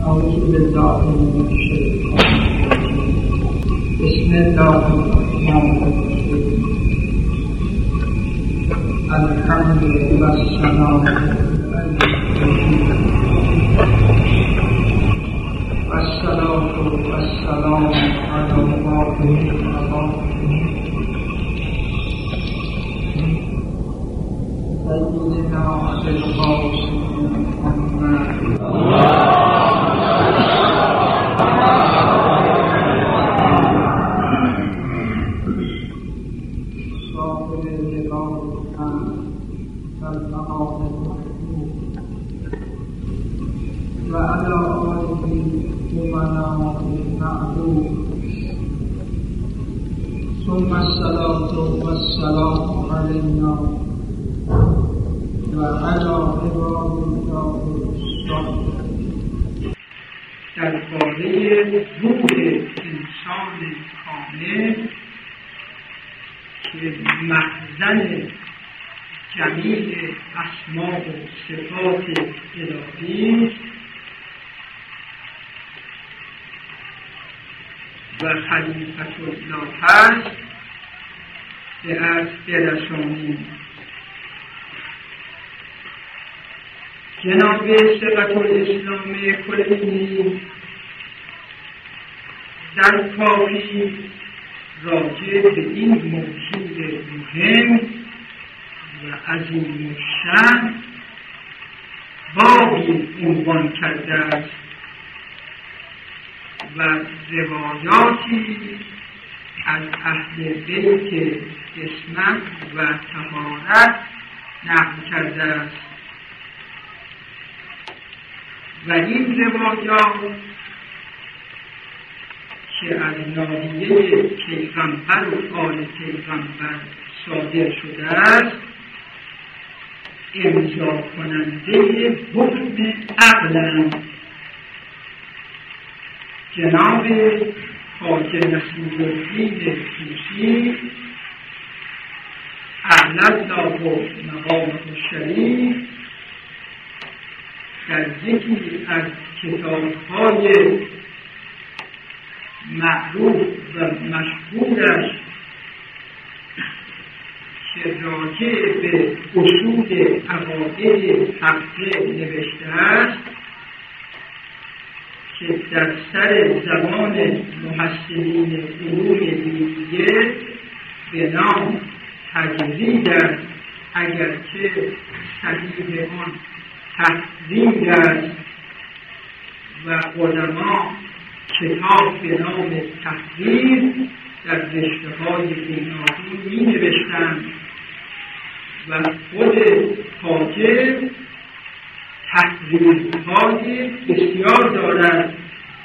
أعوذ بالله من الشيطان الرجيم. بسم الله الرحمن الرحيم. الحمد والصلاة والسلام على الله سيدنا القاسم محمد صاحب لقاء الحمد والمقام المحمود وعلى آله ومناه المعبود ثم الصلاة والسلام علينا وعلى عباد الله الصالحين. درباره روح انسان کامل که مخزن جمیع اسماء و صفات الهی و خلیفة الله هست به عرض برسانیم. جناب ثقة الاسلام کلینی در کافی راجع به این موضوع مهم و عظیم الشأن بابی عنوان کرده است و روایاتی از اهل بیت عصمت و طهارت نقل کرده است و این روایات که از ناحیه پیغمبر و آل پیغمبر صادر شده است امضا کننده حکم عقلند. جناب خواجه نصیرالدین طوسی اعلی الله مقامه الشریف در یکی از کتاب‌های معروف و مشهورش که راجع به اصول عقاید حقه نوشته است که در سر زمان محسنین علوم دینیه به نام تجرید است، اگرچه صحیح آن تحریر است و علما کتاب به نام تحریر در رشته‌های دینی می نوشتند و خود خواجه تحریرهای بسیار دارد.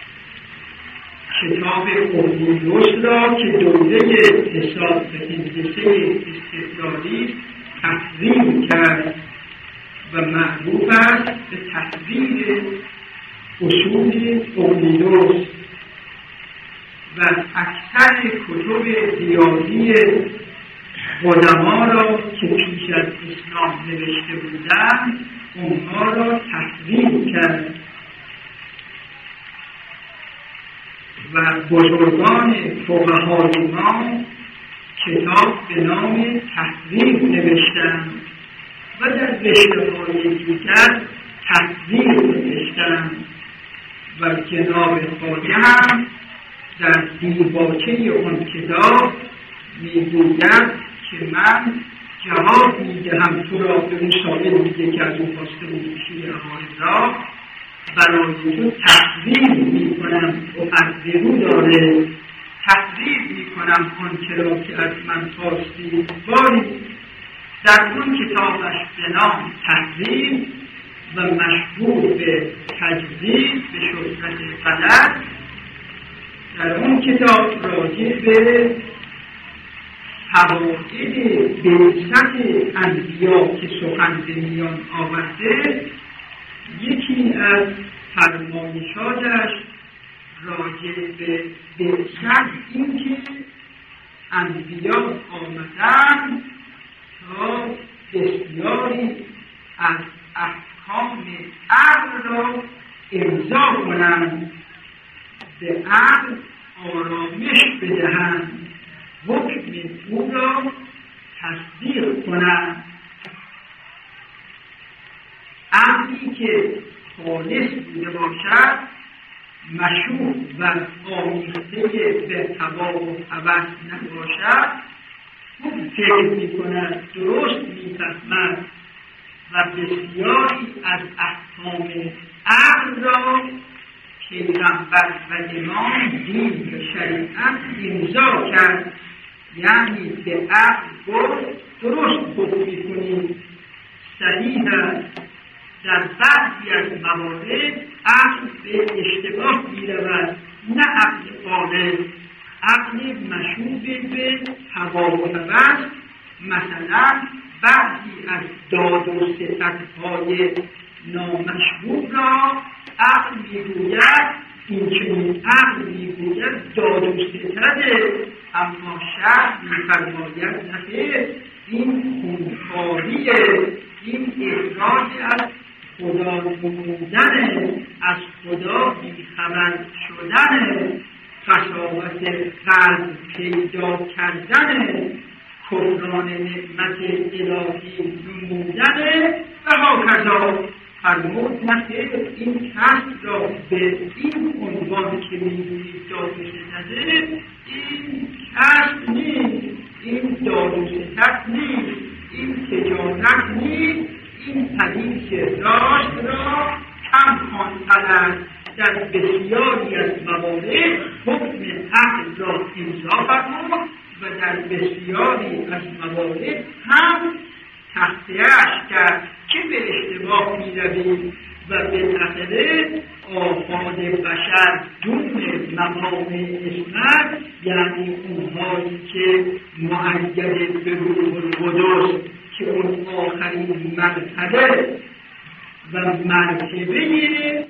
کتاب قرنیوس را که دوره حساب و هندسه استدلالی تحریر کرد و معروف است به تحریر اصول قرنیوس و اکثر کتب ریاضی قدما را که پیش از اسلام نوشته بودند اونها را تحریر کرد و بزرگان فقهای ما کتاب به نام تحریر نوشتند و در رشته‌های دیگر تحریر نوشتند و جناب خواجه هم در دیباچه اون کتاب میگوید که من جواب میدهم تو را به اون سائل دیگه که از اون خواسته بود شیعه عقاید را برای تو تحریر میکنم و حذرو داره تحریر میکنم آنچه را که از من خواستی. باری در اون کتابش به نام تحریر و مشهور به تجدید به شهرت غلط در اون کتاب راجع به فواید بعثت انبیا که سخن به میان آورده یکی از فرمایشاتش راجع به بعثت این که انبیا آمدن تا بسیاری از احکام عقل را امضا کنند، به عقل آرامش بدهند، حکم او را تصدیق کنند. عقلی که خالص بوده باشد، مشوب و آمیخته به هوا و هوس نباشد، خوب فکر می‌کند، درست می‌فهمد و بسیاری از احکام عقل را پیغمبر و امام دین و شریعت امضا کرد. یعنی به عقل گفت درست حکم می‌کنید، صحیح است. در بعضی از موارد عقل به اشتباه می‌رود، نه عقل غالب، عقل مشوب به هوا و هوس. مثلا بعضی از داد و ستدهای نامشروع را عقل میگوید این چنین، عقل میگوید داد و ستده، اما شرع میفرماید نخیر، این خونخواریه، این اخراج از خدا نمودن، از خدا بیخبر شدن، قساوت قلب پیدا کردن، کفران نعمت الهی نمودن و هاکذا. فرمود نخیر، این کسب را به این عنوان که می‌گویید داد و ستده، این کسب نیست، این داد و ستد نیست، این تجارت نیست، این حدیث راست را کم خواندن. در بسیاری از موارد حکم عقل را امضا فرمود و در بسیاری از موارد هم تخطیه‌اش کرد که به اشتباه می‌روید و بالاخره آفات بشر دون مقام اسمت، یعنی اونهایی که مؤید به روح القدس که اون آخرین مرتبه و مرتبه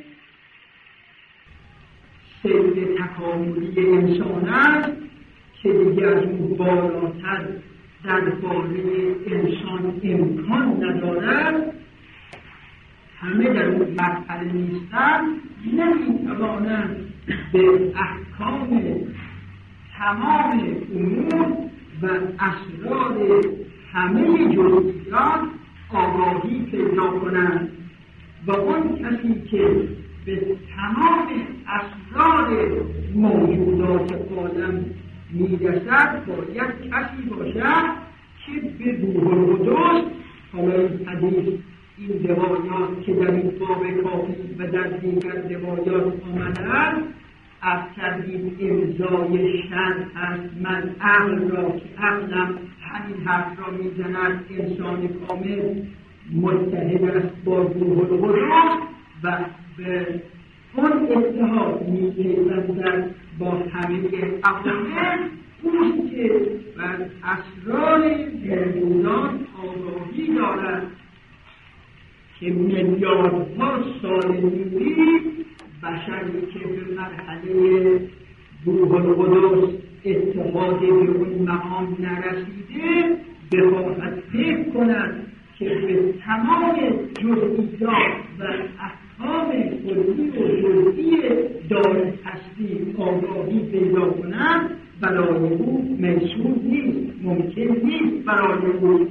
سیر تکاملی انسان است که دیگه از اون بالاتر درباره انسان امکان ندارد، همه در اون مرحله نیستن، نمیتوانند به احکام تمام امور و اسرار همه جزئیات آگاهی پیدا کنند و اون کسی که به تمام اسرار موجودات عالم میرسد باید کسی باشد که به روح القدس، حالا این حدیث، این روایات که در این باب کافی و در دیگر روایات آمدند از تردید امضای شرع است. من عقل را که عقلم همین حرف را میزند انسان کامل متحد است با روح القدس و به اون اتحاد می‌پیوندد با همه عوامل، اوست که بر اسرار موجودات آگاهی دارد که میلیاردها سال نوری بشری که به مرحله روح القدس اتحاد به اون مقام نرسیده بخواهد فکر کند که به تمام جزئیات و احکام کلی و جزئی دار هستی آگاهی پیدا کنند، برای او میسور نیست، ممکن نیست برای او.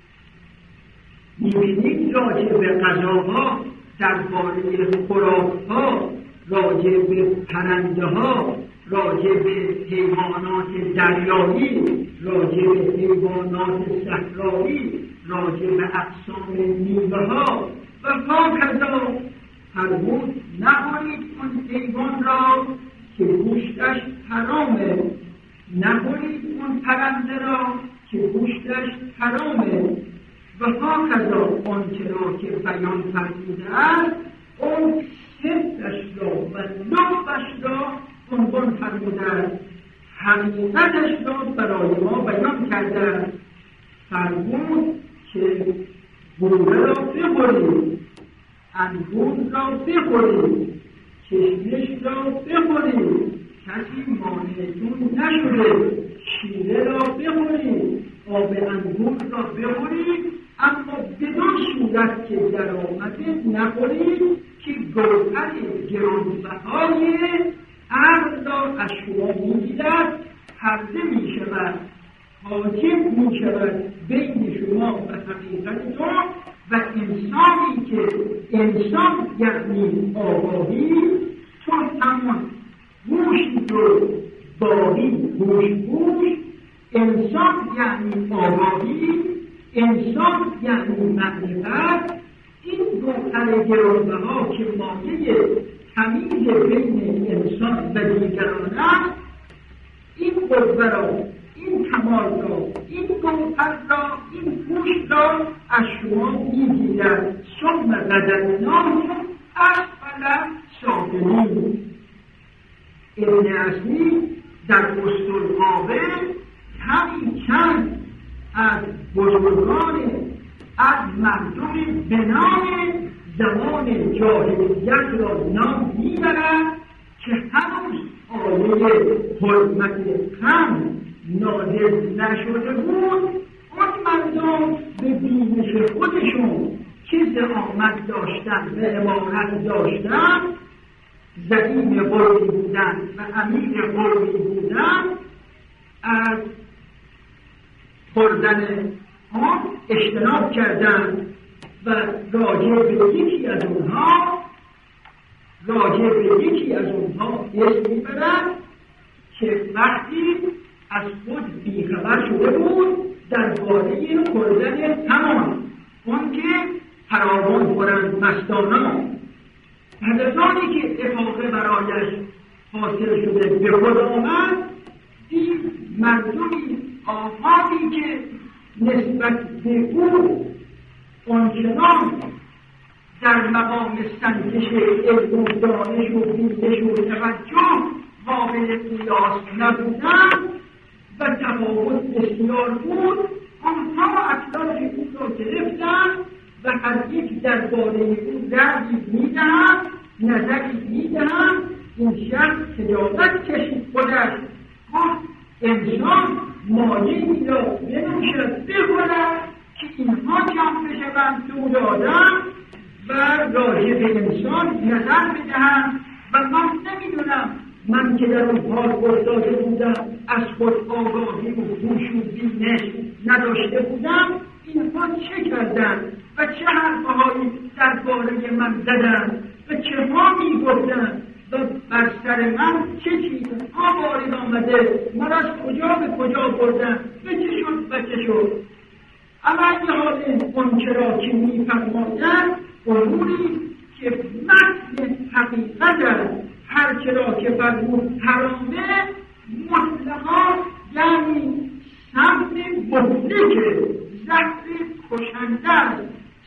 می‌بینید راجع به قضاها، درباره خوراک‌ها، راجع به پرنده‌ها، راجع به حیوانات دریایی، راجع به حیوانات صحرایی، راجع به اقسام میوه‌ها و هاکذا فرمود نخورید اون حیوان را که گوشتش حرامه، نخورید اون پرنده را که گوشتش حرامه و هاکذا آنچه را که بیان فرموده است اون صدقش را و نقبش را عنوان فرموده است، حقیقتش را برای ما بیان کرده است. فرمود که گوره را بخورید، انگور را بخورید، کشمش را بخورید، کسی مانعتون نشده، شیره را بخورید، آب انگور را بخورید، اما بدون صورت که در آمده نخورید که گوهر گرانبهای عقل را از شما میگیرد، پرده میشود، حاجب میشود بین شما و حقیقتتون. و انسانی که انسان یعنی آگاهی، چون همون گوشی رو باقی گوش، انسان یعنی آگاهی، انسان یعنی معرفت. این گوهر گرانبها که مایه تمیز بین انسان و دیگران است، این قوه را، این کمال را، این گوهر را، این گوش را از شما میگیرد. ثم رددناه اسفل سافلین. ابن اصلی در اسطورغابه همین چند از بزرگان از مردم به نام زمان جاهلیت را نام میبرد که هنوز آیه حرمت غم نازل نشده بود. اون مردم به بینش خودشون که زعامت داشتن و امارت داشتن، زعیم قومی بودن و امیر قومی بودن، از خوردن آن اجتناب کردن و راجع به یکی از اونها اسم میبرد که وقتی از خود بیخبر شده بود درباره خوردن تمام اون که فراوان خورند مستانان. پس از آنی که افاقه برایش حاصل شده به خود آمد، دید مردمی آفاقی که نسبت به او آنچنان در مقام سنجش علم و دانش و بینش و توجه قابل قیاس نبودند و تفاوت بسیار بود. آنها اطلاف او را گرفتند و هر یک درباره او رأیی میدهند، نظری میدهند. این شخص خجالت کشید خودش، گفت انسان مایه‌ای را بنوشد بخورد که اینها جمع بشوند دور آدم و راجع به انسان نظر بدهند. و من نمیدونم، من که در اون حال افتاده بودم، از خود آگاهی و هوش و بینش نداشته بودم، اینها چه کردند و چه حرفهایی درباره من زدند و چه ها میگفتند و بر سر من چه چیزها وارد آمده، من از کجا به کجا بردن و چه شد و چه شد. اما یه حال اون چرا که میفرمایند اموری که متن حقیقت است، هر چرا که فرمود حرامه مطلقا، یعنی سمت مهلک زهر کشنده است،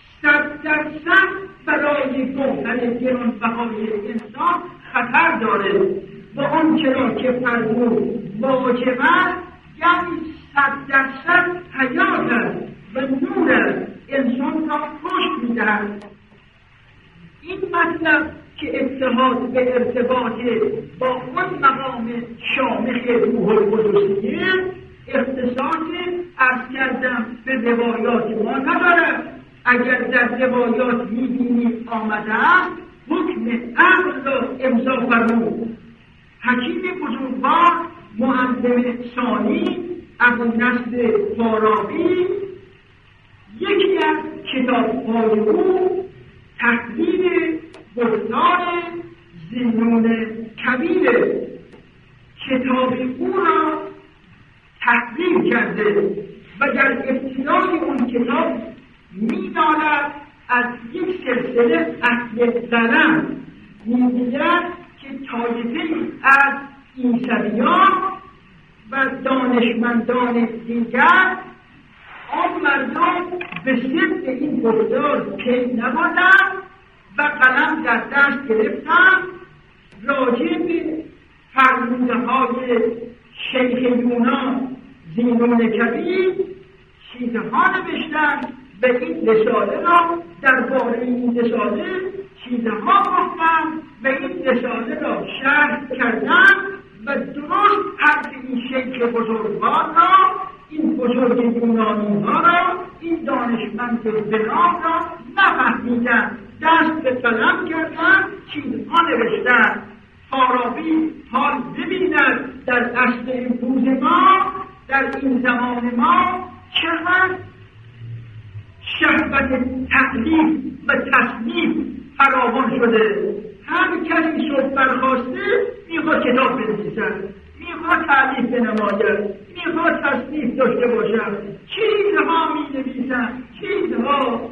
100% برای گوهر گرانبهای انسان خطر داره. و آن چرا که فرمود واجب است، یعنی 100% حیات است و نور است، انسان را کشت می‌دهد. این مطلب که اتحاد به ارتباط با اون مقام شامخ روح القدسیه اختصاص عرض کردم به روایات ما ندارد. اگر در روایات می‌بینید آمده است حکم عقل را امضا فرمود. حکیم بزرگوار معلم ثانی ابونصر فارابی یکی از کتاب‌های او تحلیل گفتار ذوالنون کبیر، کتاب او را تحلیل کرده و در ابتدای اون کتاب می‌داند از یک سلسله اهل قلم می‌گوید که طایفه‌ای از عیسویان و دانشمندان دیگر آن مردم به صدق این گفتار پی نبردند و قلم در دست گرفتند، راجع به فرموده‌های شیخ یونان ذوالنون کبیر چیزها نوشتند و این رساله را درباره این رساله چیزها گفتند و این رساله را شرح کردند و درست حرف این شیخ بزرگوار را، این بزرگ یونانی ها را، این دانشمند بنام را نفهمیدند دست به قلم کردن، چیزها نوشتن. فارابی حال ببیند در عصر امروز ما، در این زمان ما چقدر شهوت تألیف و تصنیف فراوان شده. هر کسی صبح برخاسته میخواد کتاب بنویسد، میخواد تألیف بنماید، میخواد تصنیف داشته باشد، چیزها مینویسند، چیزها.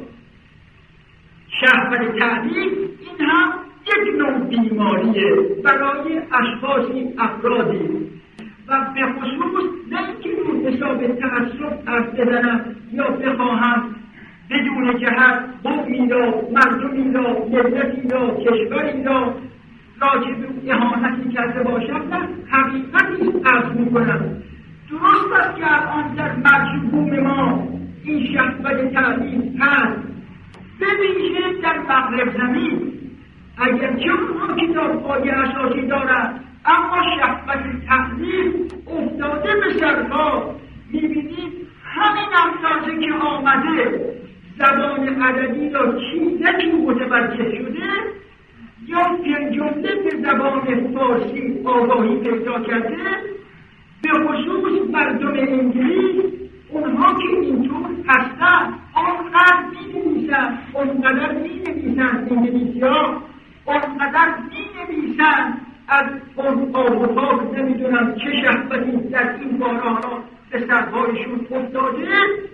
شهوت تألیف این هم یک نوع بیماریه برای اشخاصی، افرادی، و به خصوص نه اینکه اون حساب تعصب حرف بزنم یا بخواهم بدون جهت قومی را، مردمی را، ملتی را، کشوری را راجع به اهانتی کرده باشم، نه، حقیقتی عرض میکنم. درست است که الان در مجموع ما این شهوت تألیف هست، ببینید در مغرب زمین اگرچه اونها کتاب‌های اساسی دارند، اما شهوت تألیف افتاده به سرها. میبینید همین اندازه که آمده زبان عربی را چیزی متوجه شده، یا در جمله به زبان فارسی آگاهی پیدا کرده، به خصوص مردم انگلیس، اونها که اینطور هستن آنقدر می‌نویسن، اونقدر می‌نویسن، انگلیسی‌ها آنقدر می‌نویسن از اون آبوتاق نمیدونم چه شهوتی در این بارها به سرهایشون افتاده.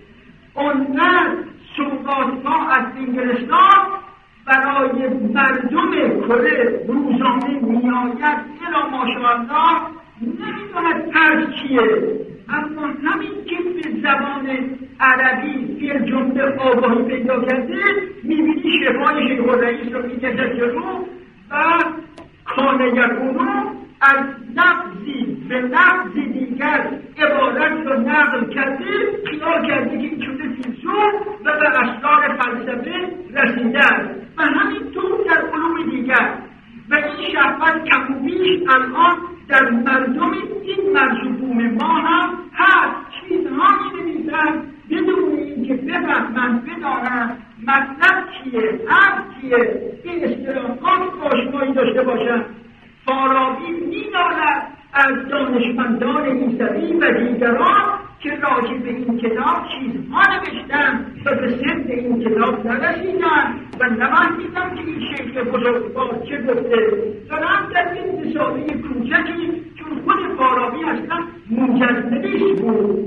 آنقدر سوغات‌ها از انگلستان برای مردم کره روزانه میآید، الا ماشاءالله نمیدوند ترس چیه، اما همین که به زبان عربی فی الجمله آگاهی پیدا کرده، میبینی شفای شیخ الرئیس رو میکشد جلو و کانه یکونو از لفظی به لفظی دیگر عبارت رو نقل کرده، خیال کرده که این شده فیلسوف و به اسرار فلسفه رسیده است. و همینطور در علوم دیگر. و این شهوت کم و بیش الان در مردم این مرزبوم ما هم هست. چیزها می‌نویسند بدون اینکه بفهمند، بدانند مطلب چیه، حرف چیه، این اصطلاحات آشنایی داشته باشند. فارابی می‌داند از دانشمندان عیسوی و دیگران که راجع به این کتاب چیزها نوشتن و به سند این کتاب نرسیدن و نفهمیدن که این شیخ بزرگوار چه گفته. دارم در این رساله کوچکی، چون خود فارابی اصلا مجددیش بود،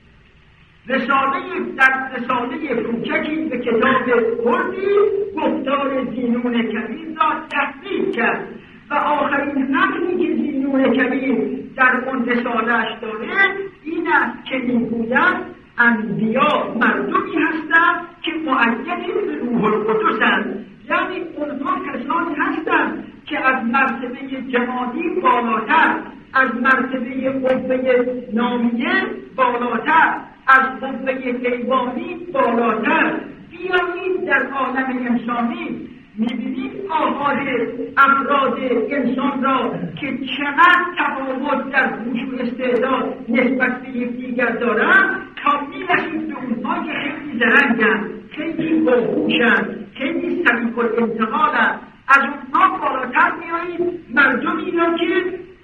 رساله کوچکی به کتاب کردی گفتار زینون کبیر را تحقیق کرد و آخرین نقلی که زینون کبیر در اون رساله‌اش داره این است که میگوید انبیا مردمی هستند که مؤیدی به روح القدسند، یعنی اونها کسانی هستند که از مرتبه جمادی بالاتر، از مرتبه قوه نامیه بالاتر، از قوه حیوانی بالاتر. بیایید در عالم انسانی می‌بینید آغاز افراد انسان را که چقدر تفاوت در هوش و استعداد نسبت به یکدیگر دارند، تا می‌رسید به اونها که خیلی زرنگند، خیلی باهوشند، خیلی سریع الانتقالند. از اونها بالاتر میایید مردمی را که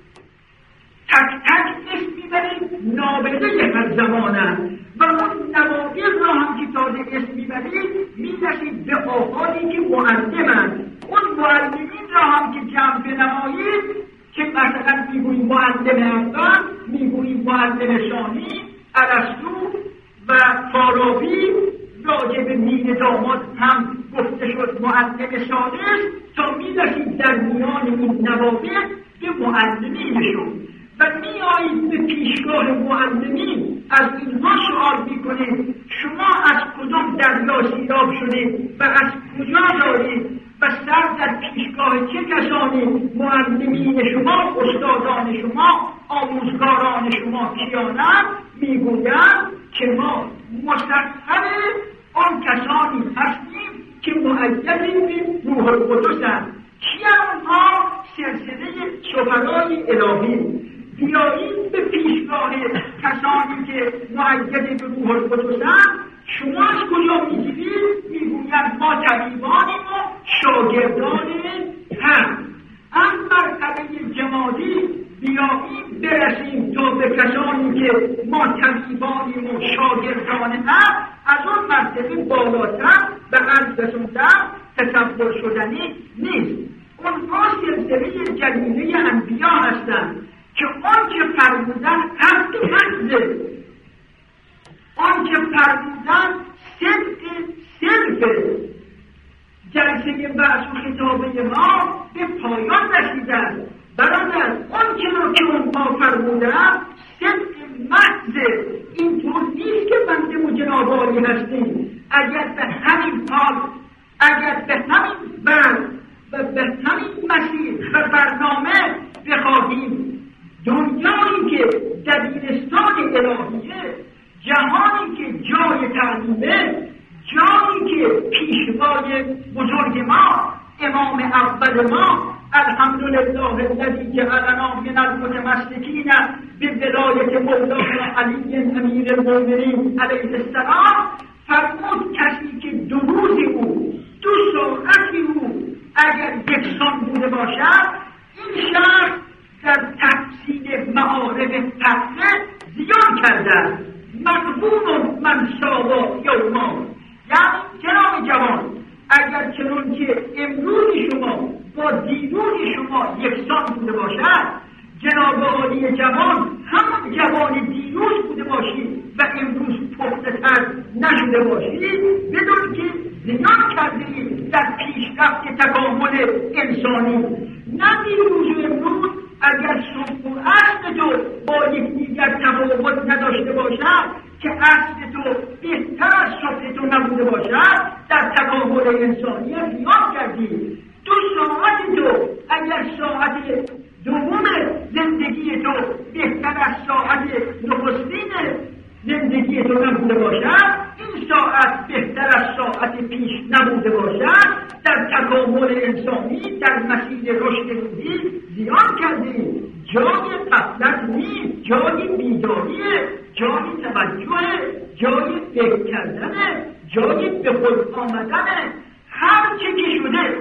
تک تک اسم میبرید نابغه هر زمانند و اون نوابغ را هم که تازه اسم میبرید میرسید به آقایی که معلمند. اون معلمین را هم که جمع بنمایید که مثلا میگوییم معلم اول، میگوییم معلم ثانی، ارسطو و فارابی، راجع به مین داماد هم گفته شد معلم سادس، تا میرسید در میان این نوابغ به معلمینشون و میایید به پیشگاه معلمین. از اینها سوال میکنید شما از کدام دریا سیراب شدید و از کجا دارید و سر در پیشگاه چه کسانی؟ معلمین شما، استادان شما، آموزگاران شما کیانند؟ میگویند که ما مسخر آن کسانی هستیم که مؤیدیم به روح القدسند. کیان اونها؟ سلسله شفرای الهی. بیایید به پیشگاه کسانی که مؤید به روح القدسند شما از کجا میگیرید؟ میگوید ما طبیبانیم و شاگردان هم. از مرتبه جمادی بیاییم برسیم تا به کسانی که ما طبیبانیم و شاگردان هم، از اون مرتبه بالاتر به عرض رسوندن تصور شدنی نیست. اونها سلسله جلیله انبیا هستند که آنچه فرمودن حق حقه، آنچه فرمودن صدقه. جلسه بحث و خطابه ما به پایان رسیدن. برادر، آنچه را که اونها فرمودن صدق محضه. اینطور نیست که بنده و جناب عالی هستیم. اگر به همین حال، اگر به همین بند و به همین مسیر و برنامه بخواهیم دنیایی که دبیرستان الهیه، جهانی که جای تعلیمه، جایی که پیشوای بزرگ ما، امام اول ما، الحمدلله الذی جعلنا من المتمسکین بولایت مولانا علی امیر المؤمنین علیه السلام، فرمود کسی که 2 روز او، 2 ساعتی او اگر یکسان بوده باشد، این شخص در تحصیل معارف تقوی زیان کرده، مقبول من ساوا یوما. یعنی جناب جوان، اگر چنون که امروز شما با دیروز شما یکسان بوده باشد، جناب عالی جوان همون جوان دیروز بوده باشید و امروز پخته تر نشده باشید، بدون که زیان کردید در پیشرفت تکامل انسانی. نه دیروز و امروز اگر صبح و عصر تو با یکدیگر تفاوت نداشته باشد، که عصر تو بهتر از صبح تو نبوده باشد، در تکامل انسانی زیان کردید. 2 ساعت تو اگر ساعت دوم زندگی تو بهتر از ساعت نخستین زندگی تو نبوده باشد، این ساعت بهتر از ساعت پیش نبوده باشد، در تکامل انسانی، در مسیر رشد روحی زیان کردید. جای غفلت نیست، جای بیداریه، جای توجه، جای فکر کردنه، جای به خود آمدنه. هر چه که شده،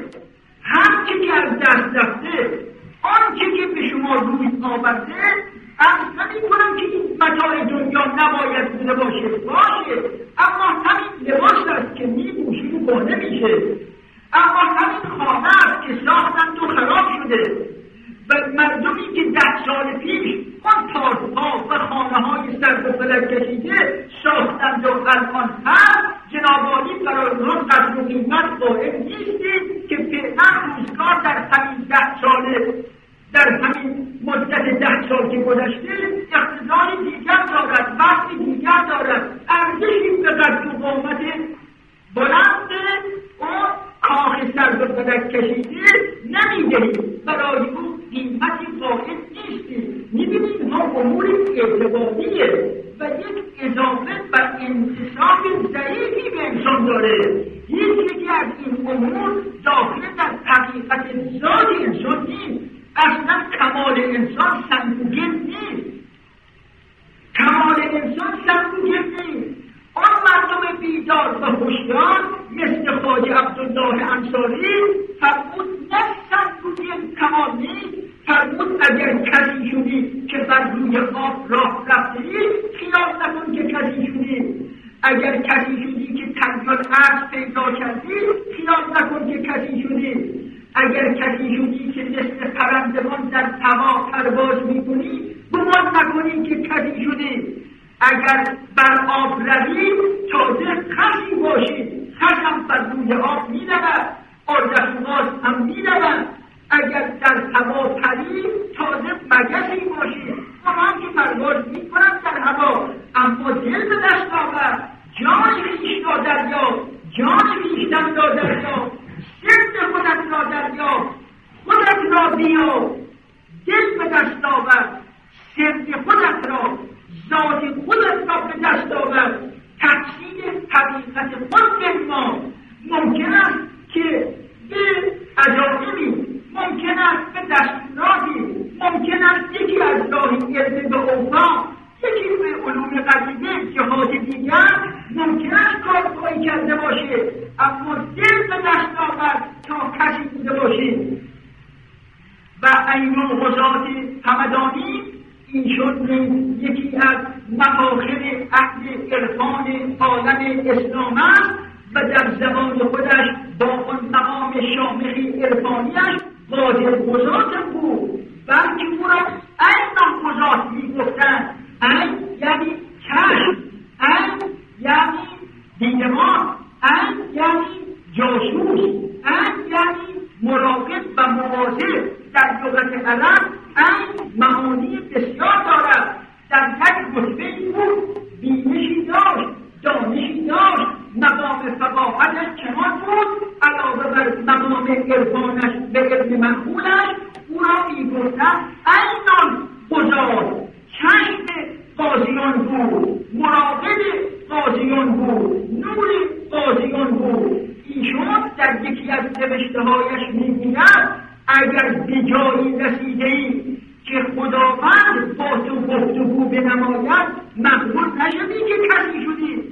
هر چه که از دست رفته، آنچه که به شما روی آورده، از نمی کنم که این متاع دنیا نباید بوده باشه، اما همین لباس است که می پوشید و با نمیشه، اما همین خانه است که ساختند و خراب شده و مردمی که 10 سال پیش آن تارها و خانه های سر و فلک کشیده ساختند و الان هست، جناب عالی برای اونها قدر و قیمت قائل نیستید که فعلا روزگار در همین 10 ساله، در همین مدت 10 سال که گذشته اقتدار دیگر دارد، وقت دیگر دارد، ارزشی به قدر و قامت بلند اون کاخ سر و فلک کشیده نمیدهید، برای او قیمتی قائل نیستید. میبینید ما امور اعتباریه و یک اضافه و انتصاب ضعیفی به انسان داره. یکی از این امور داخل در حقیقت ذات انسان نیست. اصلا کمال انسان سنگوگل نیست. کمال انسان سنگوگل نیست. آن مردم بیدار و هوشیار مثل خواجه عبدالله انصاری فرمود نه سنگوگل کمال نیست، فرمود اگر کسی شدی که بر روی آب راه رفتی، خیال نکن که کسی شدی. اگر کسی شدی که تنگل عرض پیدا کردی، خیال نکن که کسی شدی. اگر کسی شدی که مثل پرندگان در هوا پرواز میکنی، گمان نکنی که کسی شدی. اگر بر آب روی تازه خشی باشی، خش هم بر روی آب میرود، آردشوغاز هم میرود. اگر در هوا پری تازه مگسی باشی، آنها که پرواز میکنند در هوا، اما دل به دست آور، جان خویش را دریا، جان خویشتن را دریا، سر خودت را دریا، خودت را بیا، دل به دست آور، سر خودت را، ذات خودت را به دست آور، تفسیر حقیقت خود بنما. ممکن است که به عجایبی، ممکن است به دستوراتی، ممکن است یکی از راهی علم به اوفا، یکی به علوم قدیمه جهات دیگر، ممکن است کاری کرده باشه، اما دل به دست آورد تا کسی بوده باشه. و ایمن غزات همدانی این شد یکی از مفاخر اهل عرفان عالم اسلام است و در زبان خودش با آن مقام شامخی عرفانیش قادر غزات بود، بلکه او را ایمن غزات میگفتند. این یعنی چشم، این یعنی دیدمان، این یعنی جاسوس، این یعنی مراقب و مواظب. در لغت عرب این معانی بسیار دارد. در یک رتبه بود، بینشی داشت، دانشی داشت، مقام فقاهتش چنان بود، علاوه بر مقام عرفانش به علم منقولش او را میگفتند ایمن غزات. چشم قاضیان بود، مراقب قاضیان بود، نور قاضیان بود. ایشون در یکی از نوشته‌هایش میگوید اگر به جایی رسیده‌ای که خداوند با تو گفتگو بنماید مغرور نشدی که کسی شدی.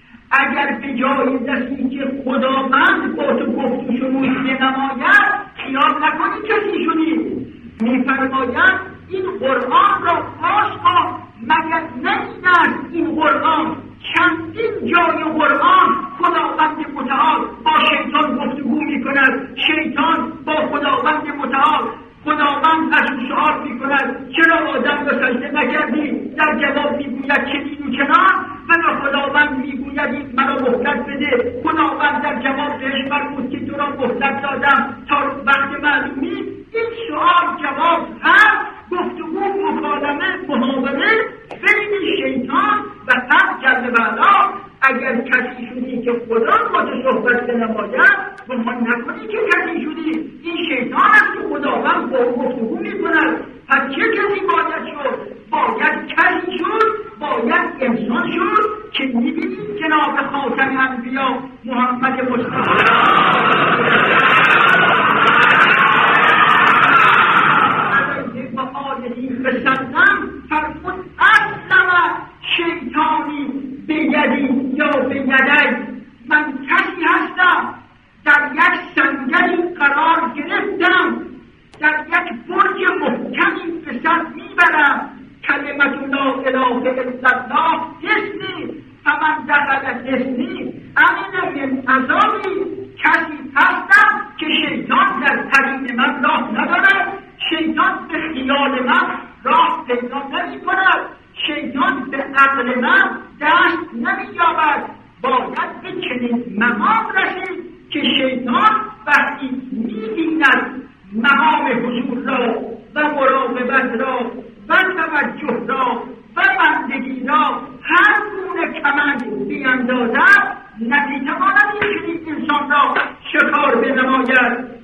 اگر به جایی رسیدی که خداوند با تو گفتگو بنماید خیال نکنی کسی شدی. می‌فرماید این قرآن را باز کن، مگر نمی‌دانید این قرآن چندین جای قرآن خداوند متعال با شیطان گفتگو می‌کند، شیطان با خداوند متعال. خداوند از او سؤال می‌کند چرا آدم را سجده نکردی؟ در جواب می‌گوید چنین و چنان و به خداوند می‌گوید مرا مهلت بده. خداوند در جواب بهش فرمود که تو را مهلت دادم تا وقت معلومی. این سؤال جواب هر گفتگو مکالمه محاوره بین شیطان و حق جل و علا. اگر کسی شدی که خدا با تو صحبت بنماید گمان نکنی که کسی شدی. این شیطان است که خداوند با او گفتگو می‌کند. پس چه کسی باید شد؟ باید کسی شد، باید انسان شد که می‌بینید جناب خاتم انبیا محمد مصطفی بسندم فرمود اصلا شیطانی بگدی یا بگدی. من کسی هستم در یک سنگری قرار گرفتم، در یک برج محکمی به سر میبرم. کلمت لا اله الا الله حسنی فمن دخل حسنی امن من عذابی. کسی هستم که شیطان در طریق من راه ندارد، شیطان به خیال من راه پیدا نمی کند، شیطان به عقل من دست نمی یابد. باید به چنین مقام رسید که شیطان وقتی می بیند مقام حضور را و مراقبت را و توجه را و بندگی را هر گونه کمند بیندازد نمیتواند این چنین انسان را شکار بنماید.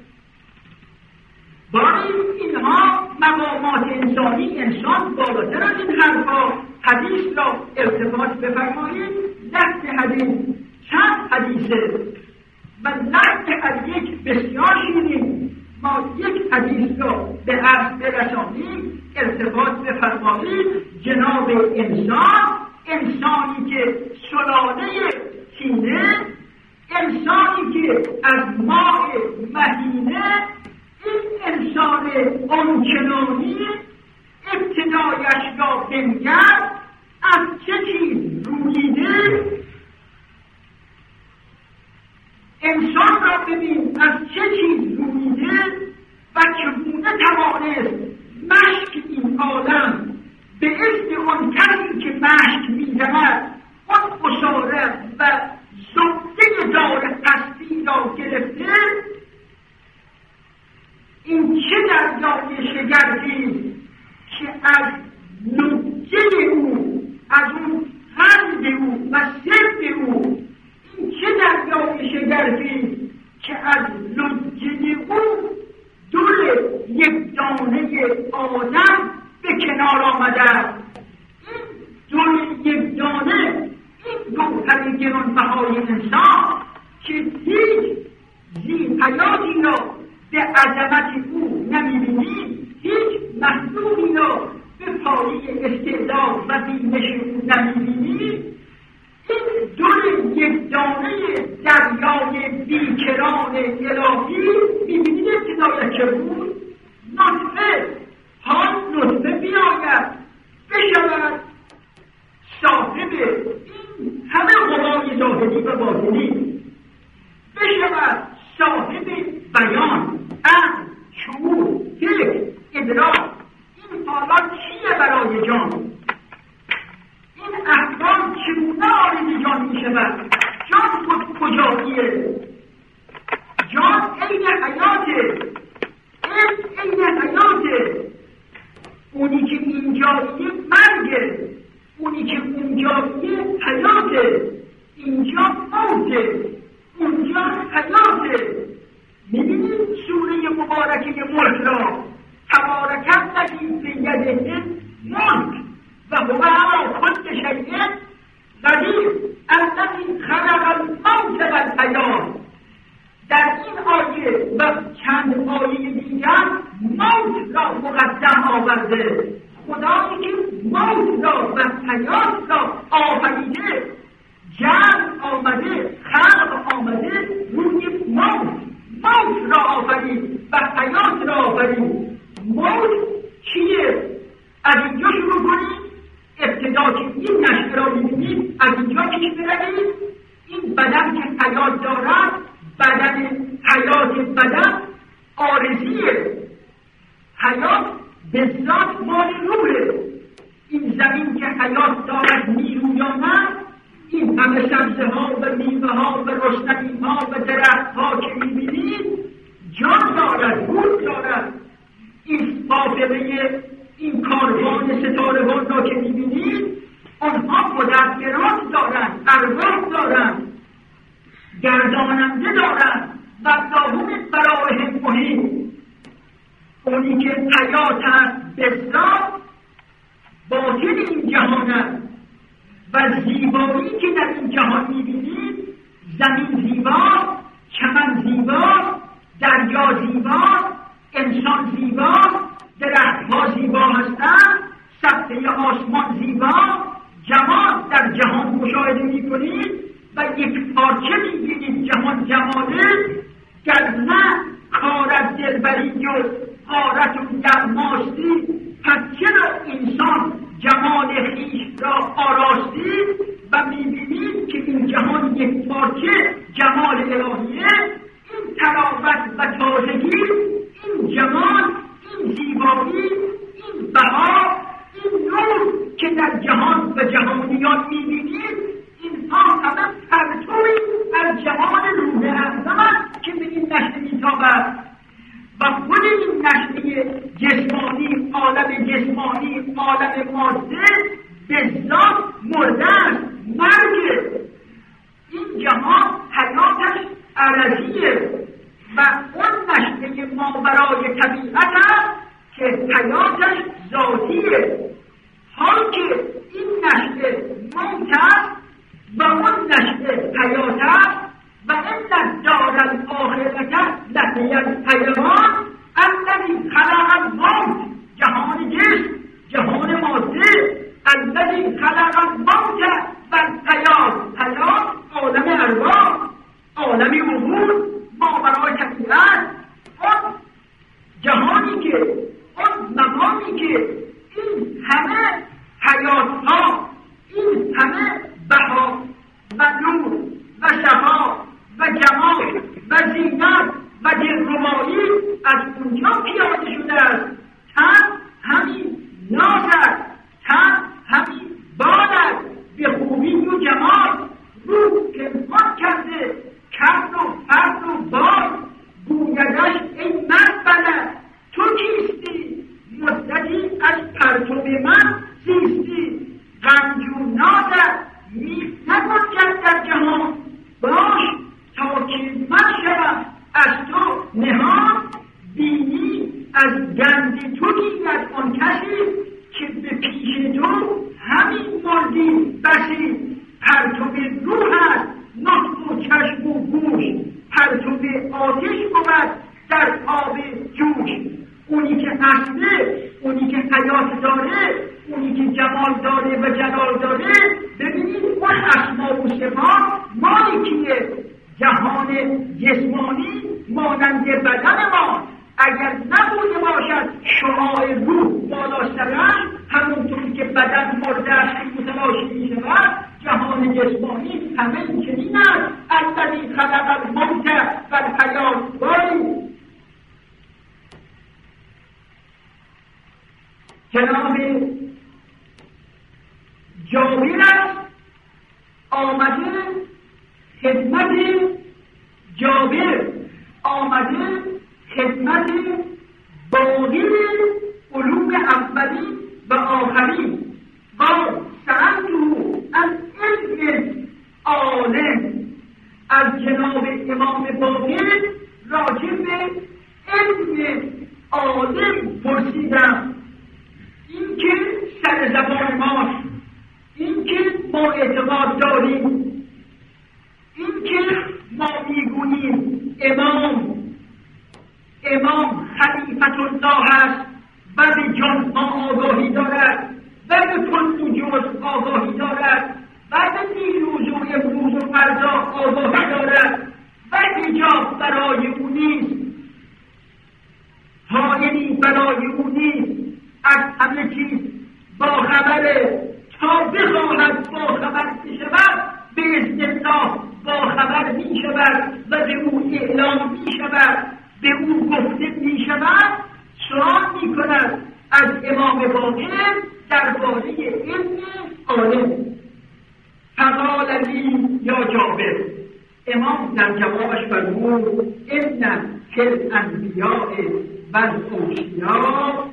برای اینها مقامات انسانی انسان بالاتر از این حرفا. حدیث را ارتباط بفرمایید. لفظ حدیث چند حدیثه و لفظ از یک بسیار شیرین. ما یک حدیث را به عرض برسانیم ارتباط بفرمایید. جناب انسان، انسانی که سلاله تینه، انسانی که از ماء مهینه، این انسان آنچنانی ابتدایش را بنگر از چه چیز رویده. انسان را ببین از چه چیز رویده و چگونه توانست مشک این عالم به اسم آن کسی که مشک می‌زند آن اساره و زبده دار قصدی را گرفته. این چه دریای شگرفی که از لجه او، از اون قلب او و سر او، این چه دریای شگرفی که از لجه او دل یک دانه آدم به کنار آمده. این دل یک دانه، این گوهر گرانبهای انسان که هیچ زیبایی را به عظمت او نمی‌بینیم، هیچ مخلوقی را به پایه استعداد و بینش او نمی‌بینیم. دور یک دانه دریای بیکران الهی می‌بینید ابتدایش چه بود؟ نطفه. حال نطفه بیاید بشود صاحب این همه قوای ظاهری و باطنی، بشود صاحب بیان، عقل، شعور، فکر، ادراک. این حالات چیه برای جان؟ این احوال چگونه آرزی جان می شود؟ جان خود کجاییه؟ جان عین حیاته، عین حیاته. اونی که اینجاییه مرگه، اونی که اونجاییه حیاته. اینجا موته، اونجا حیاته. میبینید سوره مبارکه ملک را، تبارک الذی بیده ملک و هو علی کل شیء قدیر الذی خلق الموت والحیات. در این آیه و چند آیه دیگر موت را مقدم آورده. خدایی که موت را و حیات را آفریده، جمع آمده، خلق آمده، روی موت را آفرید و حیات را آفرید. موت چیه؟ از اینجا شروع کنید. ابتدا که این نشته را می‌بینید از اینجا پیش بروید. این بدن که حیات دارد، بدن حیات بدن عارضیه. حیات به ذات مال روحه. این زمین که حیات دارد نیرویانه، این همه سبزه ها و میوه ها و رستنی ها و درخت ها که میبینید جان دارد، روح دارد. این فاصله این کاروان ستارگان را که میبینید آنها مدبرات دارند، ارواح دارند، گرداننده دارند و داهم براهم مهم. اونی که حیات است بسیار باطن این جهان است و زیبایی که در این جهان میبینید، زمین زیبا، چمن زیبا، دریا زیبا، انسان زیبا، درختها زیبا هستند، سطح آسمان زیبا، جمال در جهان مشاهده میکنید و یک پارچه میبینید جهان جماله. گر نه کار از دلبری و غارت و گرماستی، پس چرا انسان جمال خویش را آراستی و میبینید که این جهان یک پارچه جمال الهیه. این تراوت و تازگی، این جمال، این زیبایی، این بها، این نور که در جهان و جهانیان میبینید، اینها همه پرتوی از جمال روح اعظم است که به این نشته میتابد. و خود این نشته جسمانی، عالم جسمانی، عالم ماده به ذات مرده است، مرگ. این جهان حیاتش عرضیه و اون نشته ماورای طبیعت است که حیاتش ذاتیه. حال که این نشته موت است و اون نشته حیات است و این الدار الاخرة لهی الحیوان الذی خلق الموت، جهان جسم، جهان ماده، الذی خلق الموت و الحیات، حیات عالم ارواح، عالم امور ماورای طبیعت. اون جهانی که، اون مقامی که این همه حیات ها، این همه بها و نور و شفا و جمال و زینت و دلربایی از اونجا پیاده شده است. تن همین ناز است، تن همین باد است به خوبی و جمال. روح که پاک کرده کرد و فرد و باد، گویدش ای مرد بلد تو کیستی؟ مدتی از جناب جابر است، آمده خدمت جابر، آمده خدمت باقی علوم اولی و آخری و سألته از علم عالم، از جناب امام باقر راجع به علم عالم پرسیدم. این که سر زبان ماست، این که ما اعتقاد داریم، این که ما میگوییم امام خلیفت الله است و به جان ما آگاهی دارد و به کل جز آگاهی دارد و به دیروز و امروز و فردا آگاهی دارد و حجاب برای او نیست، حائلی برای او نیست، از همه چیز باخبره. تا بخواهد باخبر بشود به اذن الله باخبر می شود و به او اعلام می شود، به او گفته می شود. سوال می کند از امام باقر درباره علم عالم. فقال لی یا جابر، امام در جوابش فرمود ان فی الانبیاء و الاولیاء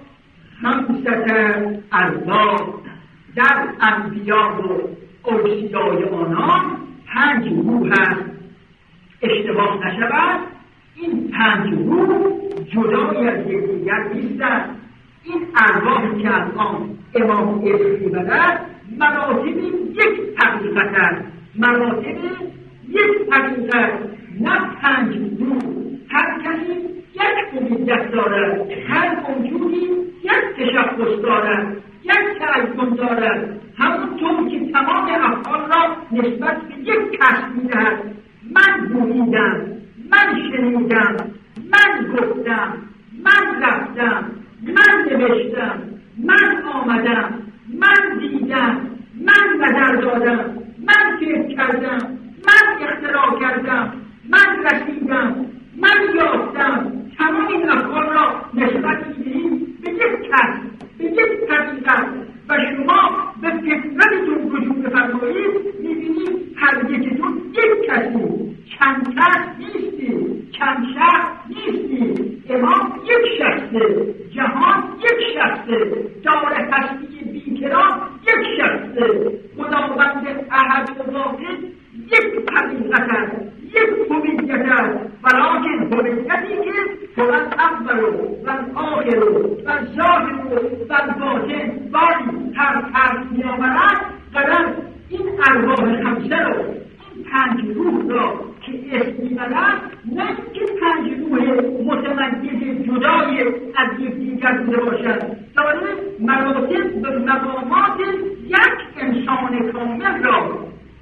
خمسة ارباب، در انبیا و اولیای آنان 5 روح هست. اشتباه نشود، این 5 روح جدای از یکدیگر نیستند. این ارواحی که از آن امام اسمی بدد مراتب یک حقیقت است، مراتب یک حقیقت، نه 5 روح. هر کسی یک هویت دارد، هر موجودی یک تشخص دارد، یک تعین دارد، همونطور که تمام افعال را نسبت به یک کس می‌دهد. من بوییدم، من شنیدم، من گفتم، من رفتم، من نوشتم، من آمدم، من دیدم، من نظر دادم، من فکر کردم، من اختراع کردم، من رسیدم، من یافتم. تمام این افعال را نسبت می‌دهیم به یک کس، به یک حقیقت و شما به فطرتتون رجوع بفرمایید می‌بینید هر یکتون یک کسی، چند کس نیستی، چند شخص نیستی. امام یک شخصه، جهان یک شخصه، دار هستی بیکران یک شخصه، خداوند احد و واحد یک حقیقت است، یک هویت است، ولکن هویتی که هو الاول و الاخر و الظاهر و الباطن باری هر حرف می‌آورد. قدر این ارواح خمسه را، این 5 روح را که اسم می‌برد، نه که 5 روح متمیز جدای از یکدیگر بوده باشد، داره مراتب و مقامات یک انسان کامل را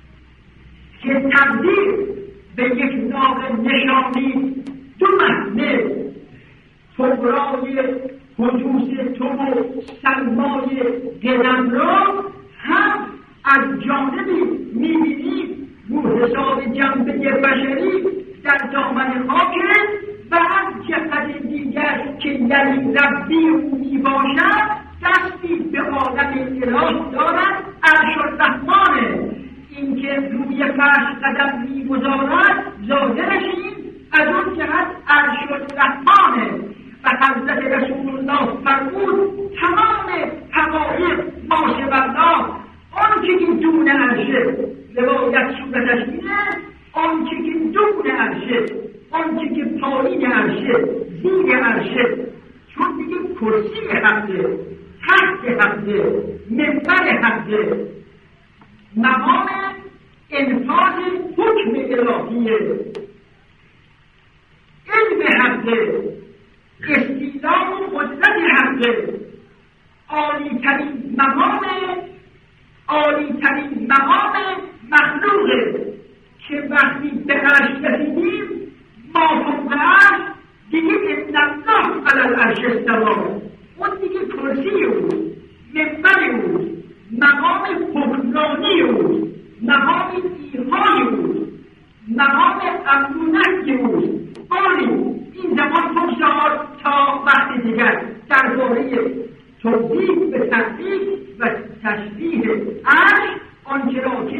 که تبدیل به یک داغ نشانی 2 محمل کبرای حدوث تو و سلمای قدم را هم از جانبی می‌بینید رو حساب جنبه بشری در دامن خاکه و از جهت دیگر که یعنی ربی او میباشد دستی به عالم اله دارد، عرش الرحمانه. این که روی فرش قدم میگذارد ظاهرش این از اون جهت عرش الرحمانه. و حضرت رسول الله فرمود تمام حقایق ماشاء الله، آنچه که دون عرشه، روایت صورتش اینه، آنچه که دون عرشه، آنچه که پایین عرشه، زیر عرشه، چون دیگه کرسی حقه، تحت حقه، منبر حقه، مقام انفاذ حکم الهیه، علم حقه، استیلام و قدرت حقه، عالی‌ترین مقام مخلوقه که وقتی به عرش رسیدیم ما فوق عرش دیگه ان الله علی العرش استوی، اون دیگه کرسی بود، منبر بود، مقام حکمرانی بود، مقام ایحای بود، مقام امنونتی بود. باری این زمان بگذار تا وقت دیگر درباره توضیح تسبیح عرش آنچه را که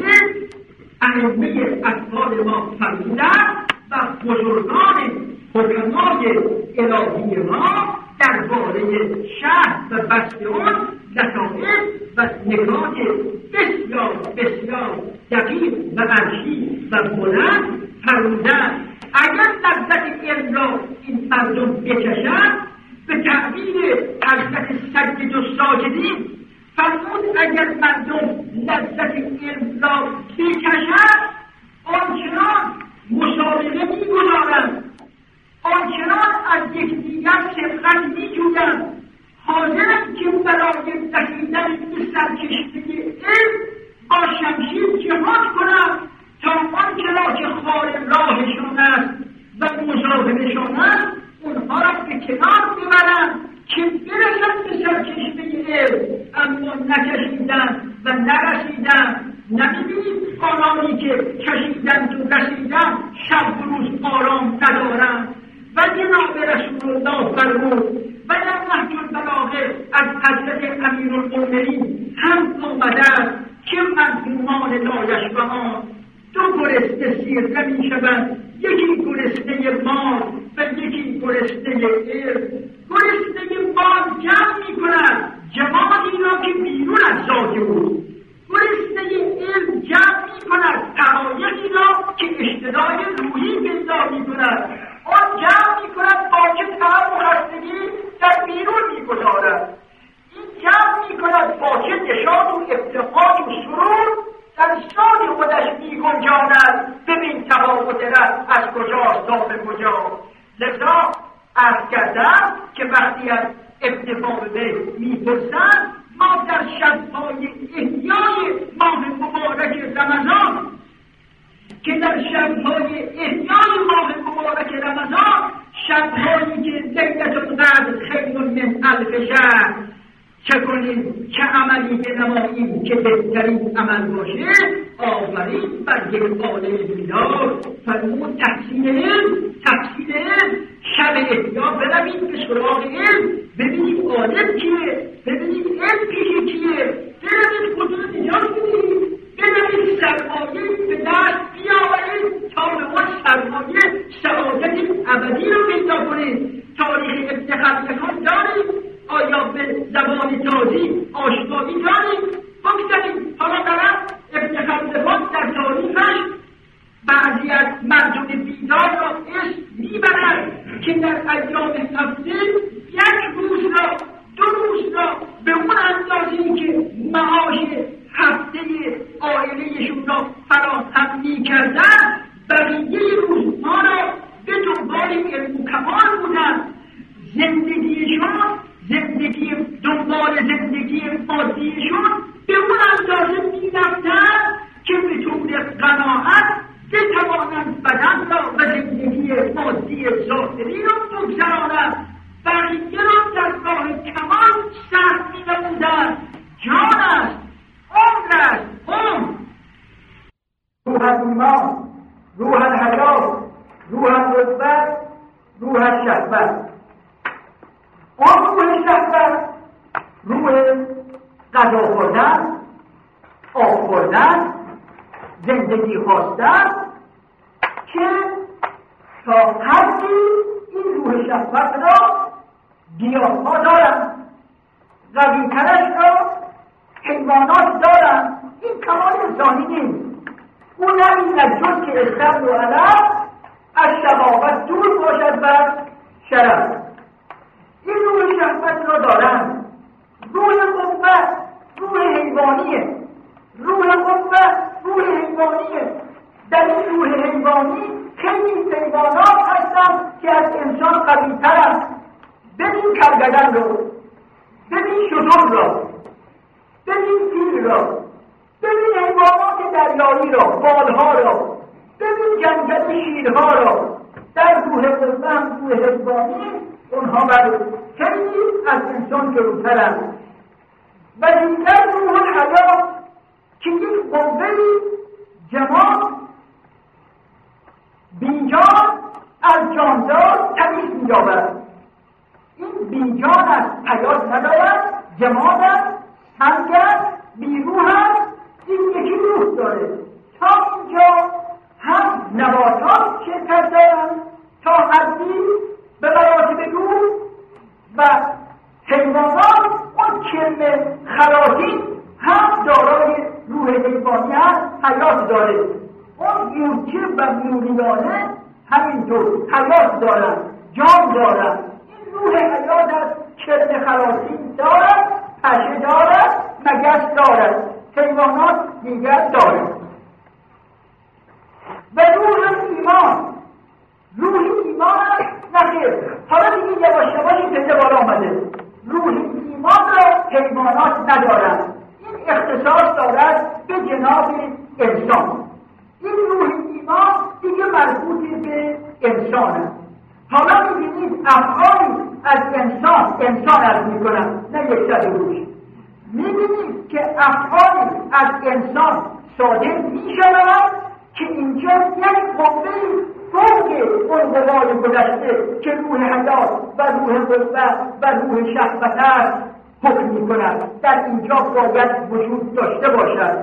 ائمه اطهار ما فرمودند و بزرگان حکمای الهی ما درباره شهر و بسط آن لطایف و نکات بسیار بسیار دقیق و عرشی و بلند فرمودند. اگر لذت علم را این مردم بچشند، به تعبیر حضرت سید الساجدین فرمود اگر مردم لذت علم را بچشند آنچنان مسابقه می‌گذارند، آنچنان از یکدیگر سبقت می‌جویند، حاضرند که برای رسیدن به سرچشمه علم با شمشیر جهاد کنند تا آنچه را که خار راهشان است و مزاحمشان است اونها را به کنار ببرند که برسند به سرچشمه علم، اما نکشیدند و نرسیدند. نمی‌بینید آنانی که کشیدند و رسیدند شب و روز آرام ندارند. و جناب رسول الله فرمود و در نهج البلاغه از حضرت امیرالمؤمنین هم آمده است که مظلومان لایشبعان دو گرسنه سیر نمی‌شوند، یکی گرسنه مال و یکی گرسنه علم. گرسنه مال جمع می‌کند جمالی را که بیرون از ذات او، گرسنه علم جمع می‌کند حقایقی را که اشتدای روحی پیدا می‌کند، آن جمع می‌کند با که تعب و خستگی در بیرون می‌گذارد، این جمع می‌کند با که نشاط و افتخار و سرور در سال خودش می‌گنجاند. ببین تفاوت رد از کجاست تا به کجا. لذا عرض کردم که وقتی از ابتفاع به می‌پرسند ما در شب‌های احیای ماه مبارک رمضان که در شب‌های احیای ماه مبارک رمضان، شب‌هایی که لیلة القدر خیر من الف شهر، چه کنیم چه عملی بنماییم که بهترین عمل باشه، آفرین بر یک عالم بیدار. فرمود تحصیل علم شب احیا بروید به سراغ علم، ببینید عالم کیه، ببینید علم پیش کیه، ببینید خودتون نجات بدید، ببینید سرمایه به دست بیاورید تا به ما سرمایه سعادت ابدی رو پیدا کنید. تاریخ ابن خلدون دارید؟ آیا به زبان تازی آشنایی دارید؟ بگذارید حالا دارم ابن خلدون در تاریخش بعضی از مردم بیدار را اسم میبرد که در ایام هفته یک روز را دو روز را به اون اندازه‌ای که معاش هفته عائله‌شون را فراهم می‌کردند بقیه روزها را به دنبال علم و کمال بودند. زندگیشون دنبال زندگی مادیشون به اون اندازه می‌رفتند که به طور قناعت بتوانند بدن را و زندگی مادی ظاهری را بگذرانند. بقیه را در راه کمال سر می‌نمودند. جان است، عمر است، روح الایمان، روح الحیات، روح القوت، روح الشهوت. آن روح شهوت روح غذا خوردن، آب خوردن، زندگی خواستن که تا حدی این روح شهوت را گیاه‌ها دارند، قوی‌ترش را حیوانات دارند. این کمال ذهنی نیست. او نمی‌داند جز که استبر و علم از شقاوت دور باشد و شرف. این روح شهوت را دارند. روح قوت روح حیوانیه، روح قوت روح حیوانیه. در این روح حیوانی خیلی حیوانات هستند که از انسان قوی‌ترند. ببین کرگدن رو، ببین شتر را، ببین فیل را، ببین حیوانات دریایی را، بالها را، ببین جنگل شیرها را. در روح قوت روح حیوانی اونها خیلی از انسان جلوترند. و دیگر روح الحیات که یک قوه‌ای جمال بیجان از جاندار تمیز می‌یابد. این بیجان از حیات ندارد، جمال است، سنگ است، بیروح هست، این یکی روح داره. تا اینجا هم نباتات شرکت دارن تا حدی به مراتب روح و حیوانات اون کرم خراطی هم دارای روح حیوانی هست، حیات داره. اون یورچه و موریانه همینطور حیات دارن، جان دارن. این روح حیات هست، کرم خراطی دارن، پشه دارن، مگس دارن، حیوانات دیگر دارن. و روح ایمان، روح ایمان نخیر. حالا دیگه یواش یواش این بالا آمده. روح ایمان را حیوانات ندارن، این اختصاص دارد به جناب انسان. این روح ایمان دیگه مربوط به انسان است. حالا میبینید افعالی از انسان عرض میکنن، نه یک صد روش. میبینید که افعالی از انسان صادر میشوند که اینجا یک قوه‌ای فوق اون قوای گذشته که روح حیات و روح قوت و روح شهوت است حکم میکند، در اینجا باید وجود داشته باشد.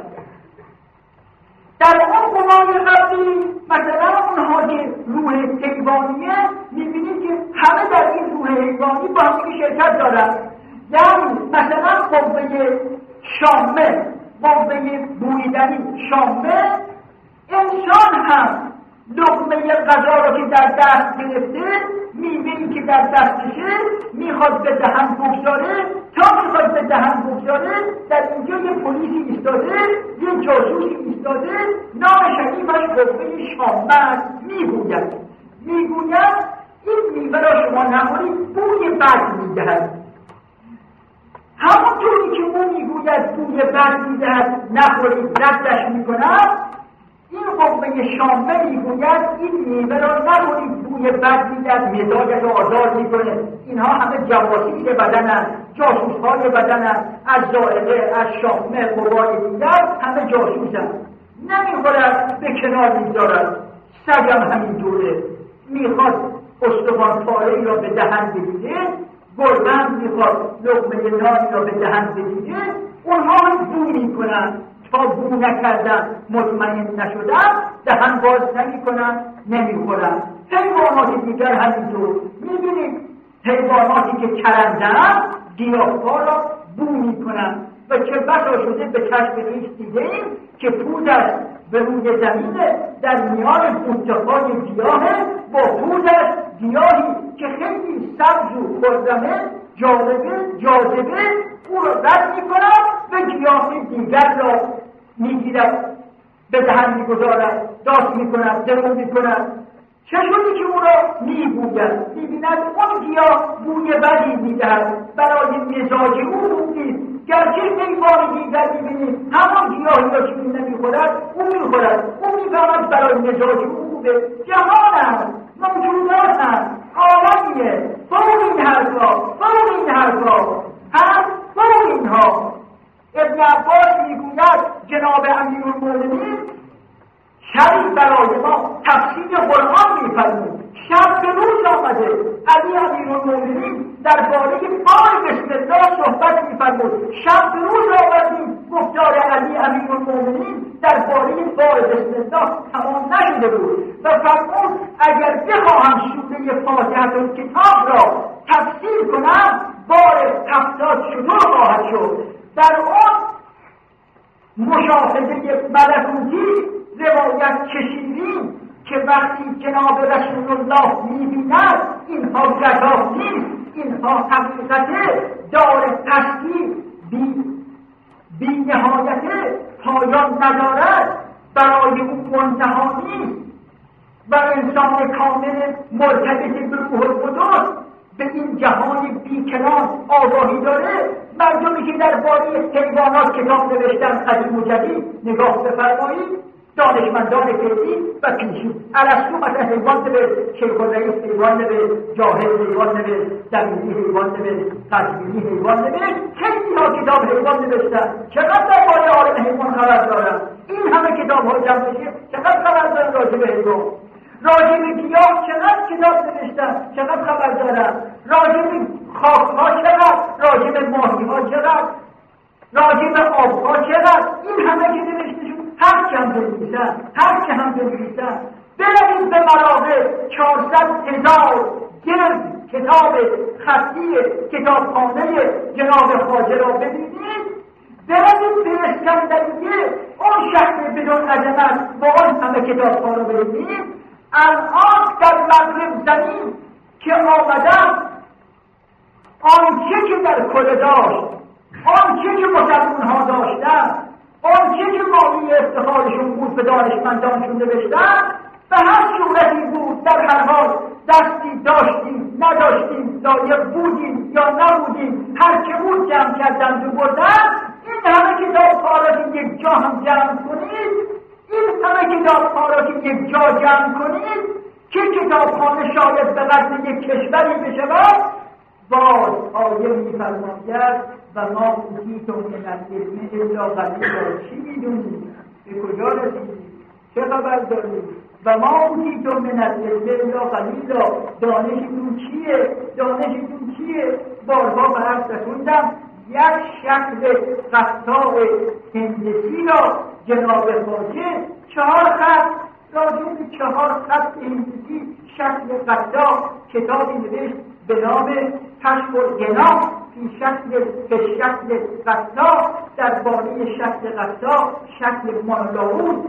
در اون قوای قبلی مثلا اونها که روح حیوانیه میبینید که همه در این روح حیوانی با هم شرکت دارن. یعنی مثلا قوه شامه، قوه بویدنی شامه، انسان هم لقمه غذا رو که در دست گرفته، میوه‌ای که در دستشه میخواد به دهن بگذاره. تا میخواد به دهن بگذاره در اینجا یه پلیسی ایستاده، یه جاسوسی ایستاده، نام شریفش قوه شامه میگوید این میوه را شما نخورید، بوی بد میدهد. همونطوری که اون میگوید بوی بد میدهد نخورید، ردش میکند، این قوه شامه میگوید این میوه را نخورید، بوی بد میدهد، مزاجش را آزار میکنه. اینها همه جواسیس بدنند، جاسوس‌های بدنند، از ذائقه، از شامه، قوای دیگر همه جاسوسند. نمیخورد، به کنار میگذارد. سگم همینطوره، میخواد استخوان پاره‌ای را به دهن بگیره، گربه میخواد لقمه نانی را به دهن بگیره، اونها هم بو میکنن. تا بو نکردن، مطمئن نشدن، دهن باز نمیکنن، نمیخورن. حیوانات دیگر همینطور. میبینید حیواناتی که چرندن گیاه‌ها را بو میکنن و چه بسا شده به چشم خویش دیدیم که پوزش به روی زمینه، در میان بوته‌های گیاهه، با پوزش گیاهی که خیلی سبز و خرمه، جاذبه او را رد میکنن و گیاه دیگر را میگیرد، به دهن میگذارد، داست میکند، درو میکند. چه شدی که او را میبوید؟ میبیند اون گیاه بوی بدی میدهد، برای مزاج او نیست. گرچه حیوان دیگر میبینید همون گیاهی را که نمیخورد او میخورد، او میفهمد برای مزاج او بوده. جهان هست، موجودات هست، عالمیه، فوق این حرفا هست، فوق اینها. ابن عباس میگوید جناب امیرالمومنین شبی برای ما تفسیر قرآن میفرمود. شب به روز آمده، علی امیرالمومنین درباره پای بسم الله صحبت میفرمود. شب به روز آمدیم، گفتار علی امیرالمومنین درباره پای بسم الله تمام نشده بود و فرمود اگر بخواهم سوره فاتحه کتاب را تفسیر کنم بار 70 شروع خواهد شد. در آن مشاهده ملکوتی روایت کشیدیم که وقتی جناب رسول الله می‌بیند اینها گذاف نیست، اینها حقیقته، دار هستی بی نهایته، پایان ندارد، برای او منتها نیست و انسان کامل مرتبط به روح القدس به این جهان بیکران آگاهی داره. مردمی که درباره حیوانات کتاب نوشتن قدیم و جدید نگاه بفرمایید، دانشمندان فعلی و پیشین. ارسطو مثلا حیوان نوشت، شیخ الرئیس حیوان نوشت، جاهل حیوان نوشت، دبیری حیوان نوشت، قزوینی حیوان نوشت. خیلی ها کتاب حیوان نوشتن. چقدر درباره عالم حیوان خبر دارن؟ این همه کتاب ها جمع بشه چقدر خبر دارن راجع به حیوان؟ راجع به گیاه چقدر کتاب نوشتن، چقدر خبر دارن؟ راجع به خاک‌ها چقدر، راجع به ماهی‌ها چقدر. راجع به آبها چقدر، این همه که نوشته شد، هر که هم بنویسن بروید به مراغه 400,000 جلد کتاب خطی کتابخانه جناب خواجه را ببینید، بروید به اسکندریه اون شهر بدون عظمت با اون همه کتابخانه را ببینید. الان در مغرب زمین که آمدن آنچه که در کله داشت، آنچه که مسلمان ها داشتن، آنچه که مایه افتخارشون بود به دانشمندانشون نوشتن، به هر صورتی بود، در هر حال دستی داشتیم نداشتیم، لایق بودیم یا نبودیم، هر که بود جمع کردن و بردن. این همه کتاب ها را که یک جا هم جمع کنید، این همه کتاب ها را که یک جا جمع کنید که کتابخانه شاید به قدر یک کشوری بشود. باز آیه می‌فرماید و ما اوتیتم من العلم الا قلیلا. چی می‌دونید؟ به کجا رسیدید؟ چه خبر دارید؟ و ما اوتیتم من العلم الا قلیلا. دانشتون چیه؟ بارها به حرف رسوندم. یک شکل قطاع هندسی را جناب خواجه 4 خط راجع به 4 خط هندسی شکل قطاع کتابی نوشت به نام کشف الغنا فی شکل قطاع. درباره شکل قطاع، شکل مانلاوود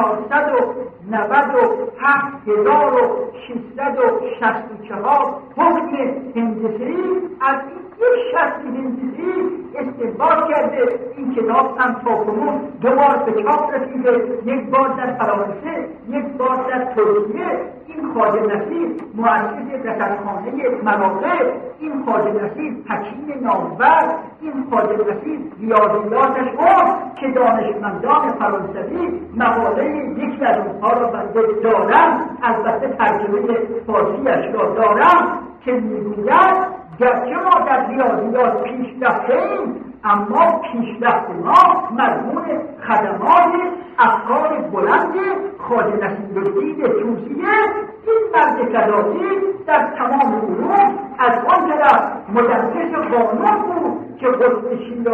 497,664 حکم هندسی از یک شکل هندسی استنباط کرده. این کتاب هم تاکنون 2 بار به چاپ رسیده، 1 بار در فرانسه، 1 بار در ترکیه. این خواجه نصیر مؤسس رصدخانه مراغه، این خواجه نصیر حکیم نامور، این خواجه نصیر ریاضیاتش که دانشمندان فرانسوی مقاله یکی از اونها را بنده دارم، البته ترجمه فارسیش را دارم، که میگوید گرچه ما در ریاضیات پیشرفته‌ایم، اما پیشرفت ما مضمون خدمات افکار بلند خواجه نصیرالدین طوسیه. این مرد کذایی در تمام علوم از آن طرف مدرس قانون بود که قطب‌الدین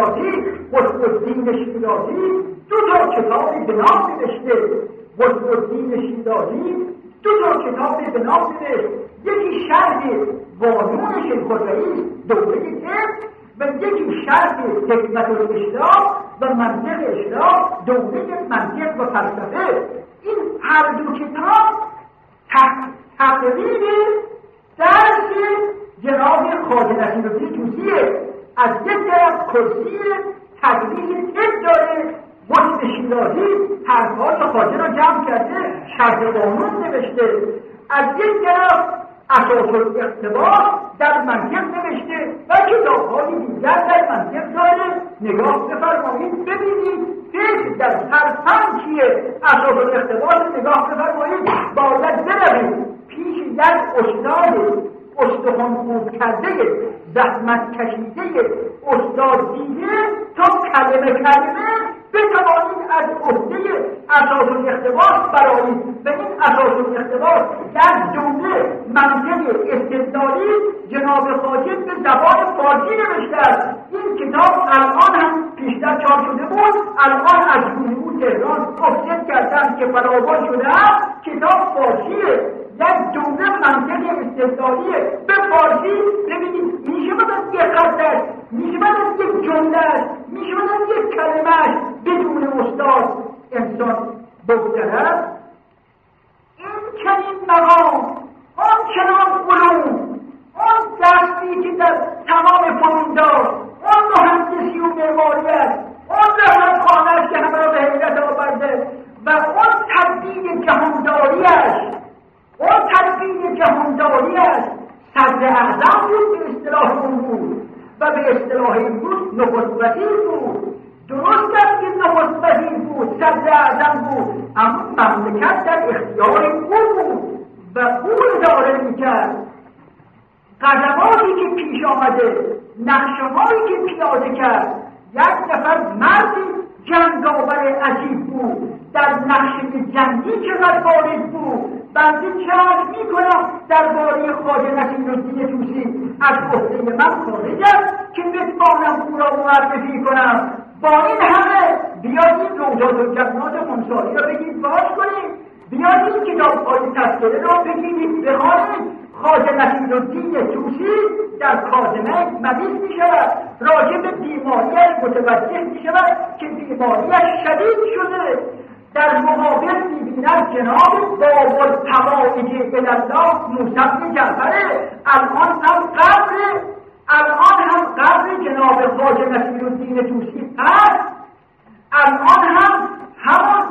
شیرازی 2 کتاب به نام نوشته. قطب‌الدین شیرازی 2 کتاب به نام نوشت، یکی شرح قانون شیخ الرئیس دوره طب و یکی شرح حکمت الاشراق و منطق اشراق دوره منطق و فلسفه. این هر 2 کتاب تقریب درس جناب خواجه نصیرالدین طوسیه. از یک طرف کرسی تدریس طب داره، قطب شیرازی حرفهای خواجه را جمع کرده، شرح قانون نوشته. از یک طرف اساس الاقتباس در منطق نوشته و کتاب‌های دیگر در منطق داره. نگاه بفرمایید ببینید فکر در هر فن چیه. اساس الاقتباس نگاه بفرمایید، باید بروید پیش یک استاد استخوان خوب کرده، زحمت کشیده، استاد دیده تا کلمه بتوانید از عهده اساس الاقتباس برآیید. به این اساس الاقتباس در جمله منطق استدلالی جناب خواجه به زبان فارسی نوشته است. این کتاب الان هم پیشتر چاپ شده بود، الان از جمهوری تهران افزایش کردن که فراوان شده است. کتاب فارسیه، یک جمله منطق استدلالی به فارسی. ببینید میشه از یک خطش، میشه از یک جمله، میشه از یک کلمه بدون استاد انسان بگذرد. این چنین مقام، آن چنان علوم، آن دستی که در تمام فنون داشت، آن مهندسی و معماریت، آن رصدخانه‌اش که همه را به حیرت آورده و آن تدبیر جهانداری‌اش صدر اعظم بود به اصطلاح اون بود و به اصطلاح امروز نخست وزیر بود. درست است که نخست وزیر بود، صدر اعظم بود، اما مملکت در اختیار او بود و او اداره میکرد. قدماتی که پیش آمده، نقشه‌هایی که پیاده کرد، یک نفر مردی جنگاور عجیب بود، در نقشه جنگی چقدر وارد بود. بنده چشم میکنم درباره خواجه نصیرالدین طوسی از گفته من خارج است که بتوانم او را معرفی کنم. با این همه بیایید روضات و جنات منصاری را بگید باز کنید، بیایید کتاب‌های تذکره را بگیرید بخوانید. خواجه نصیرالدین طوسی در کاظمه مریض می شود، راجع به بیماریش متوجه می شود که بیماریش شدید شده. در مقابل می بیند جناب باب الطوائف الله موسی بن جعفر، الان هم قبر جناب خواجه نصیرالدین طوسی هست، الان هم همون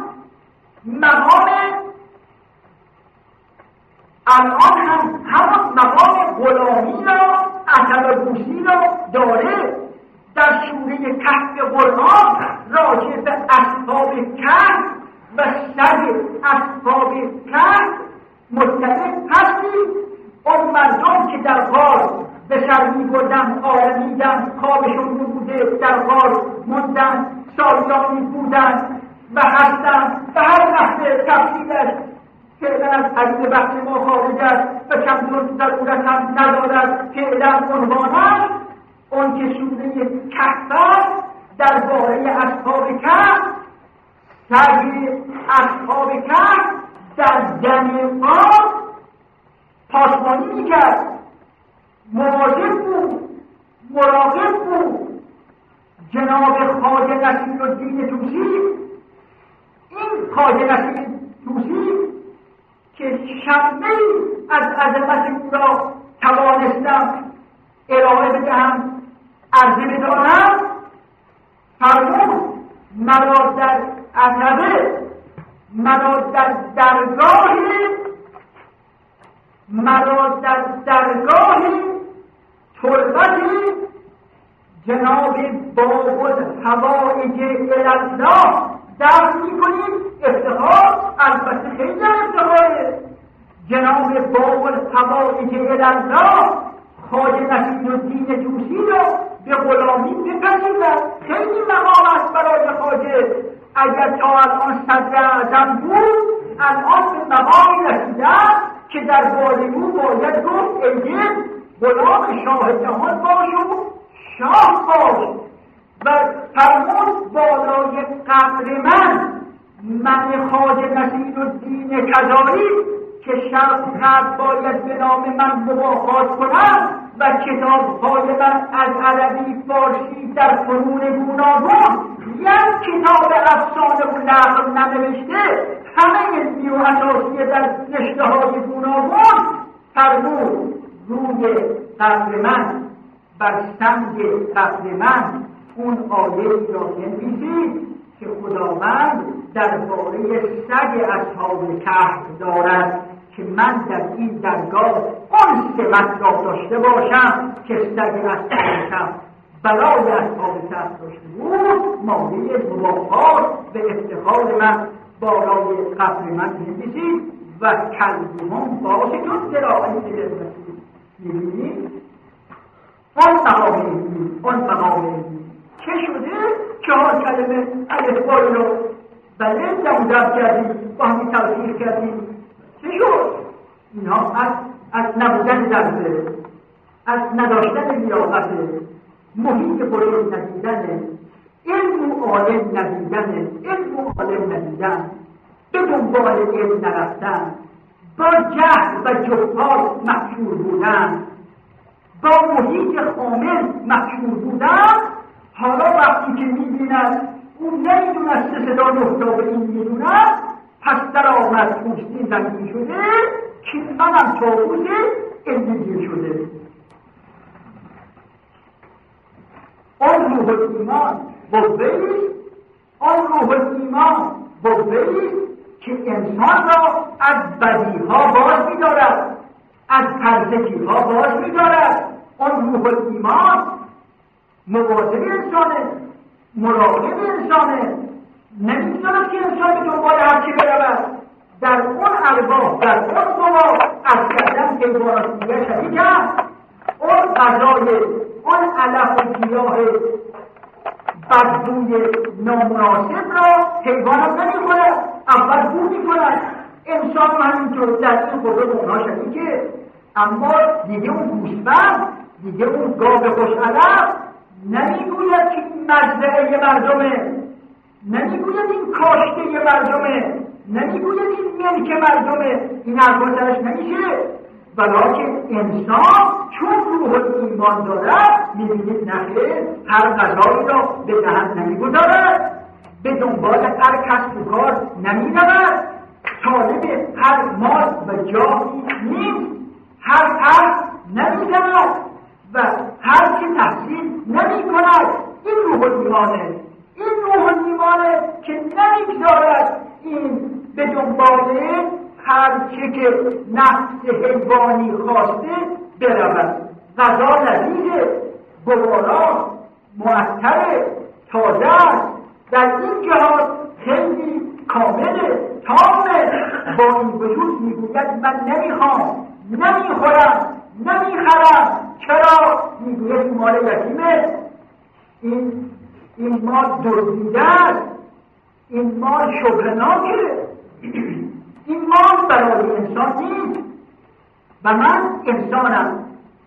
مقام غلامی را عطب‌بوسی را داره. در سوره کهف قرآن راجع به اصحاب کهف و سگ اصحاب کهف مطلع هستید. اون مردم که در غار به سر می‌بردن، آرمیدن، خوابشون بوده، در غار موندن، سالیانی بودن و هستن و هر لحظه تفصیلش فعلا از حدیث بحث ما خارج است و چندان ضرورت هم ندارد. فعلا عنوانش اون که سوره کهف درباره اصحاب کهف، سگ اصحاب کهف در دم آب پاسبانی میکرد، مواظب بود، مراقب بود. جناب خواجه نصیرالدین طوسی، این خواجه نصیرالدین طوسی که شمعی از عظمت او را توانستم ارائه بدهم، عرضه بدانم، فرمود مرا در عتبه، مرا در درگاه تربتی جناب باب الحوائج الله درد میکنیم. افتخار، البته خیلی افتخاره. جناب باب الحوائج الله خواجه نصیرالدین طوسی را به غلامی بپذیرد. خیلی مقام است برای خواجه. اگر تا الان صدر اعظم بود، الان به مقامی رسیده که درباره او باید گفت ای غلام شاه جهان باش و شاه باش. و فرمود بالای قبر من خواجه نصیرالدین کذایی که شرق غرب باید به نام من مباحثات کنم و کتاب‌های من از عربی فارسی در فنون گوناگون یک کتاب افسانه و نقل ننوشته، همه علمی و اساسی در رشته‌های گوناگون. فرمود روی قبر من، بر سنگ قبر من اون آیه را بنویسید که خداوند درباره سگ اصحاب کهف دارد که من در این درگاه اون سمت را داشته باشم که سگ اصحاب کهف برای اصحاب کهف داشته بود. مایه مباحثات به افتخار من بالای قبر من بنویسید و کلبهم باسطون ذراعیهم بالوصید. می‌بینید اون مقام چه شده؟ 4 کلمه الفبای رو بله دمدرد کردیم، با همی توضیح کردیم. چه شد؟ اینها از نبودن درسه، از نداشتن لیاقت، محیط برای ندیدن، علم و عالم ندیدن، علم و عالم ندیدن، به دنبال علم نرفتن، با جهل و جهال محشور بودن، با محیط خامل محشور بودن. حالا وقتی که می‌بیند اون نمی‌دوند سه صدا نهتا به این می‌دوند، پس در آمد پوستی زمین شده که منم طاووس علمی شده. آن روح الایمان بویست که انسان را از بدیها باز می‌دارد، از ترسکیها باز می‌دارد. آن روح الایمان مواظب انسانه، مراقب انسانه، نمی‌داند که انسان به دنبال هرچی برود. در اون ارواح، در اون قوا از کردن که بارستیه شدید هست. اون غذای، اون علف و گیاه بدبوی نامناسب را حیوان هم نمی‌خورد، اول بو می‌کند. انسان هم همینطور در این قوه به اونها شدیده. اما دیگه اون گوسفند، دیگه اون گاو خوش علف نمیگوید که این مزرعه مردمه، نمیگوید این کاشته مردمه، نمیگوید این ملک مردمه. این حرفا درش نمیشه. ولیکن انسان چون روح ایمان دارد میبینید نخیر هر غذایی را به دهن نمیگذارد، به دنبال هر کسب و کار نمیرود، طالب هر مال و جاهی نیست، هر حرف نمیزند و هر که تحصیل نمیکند. این روح ایمانه، این روح ایمانه که نمیگذارد این به دنبال هر چه که نفس حیوانی خواسته برود. غذا لذیذه، گوارا معطر تازه است، در این جهات خیلی کامله، تامه. با این وجود میگوید من نمیخوام، نمیخورم، نمیخرم. چرا؟ میگوید این مال یتیمه، این مال دزدیده است، این مال شبهناکه، این مال برای انسان نیست و من انسانم.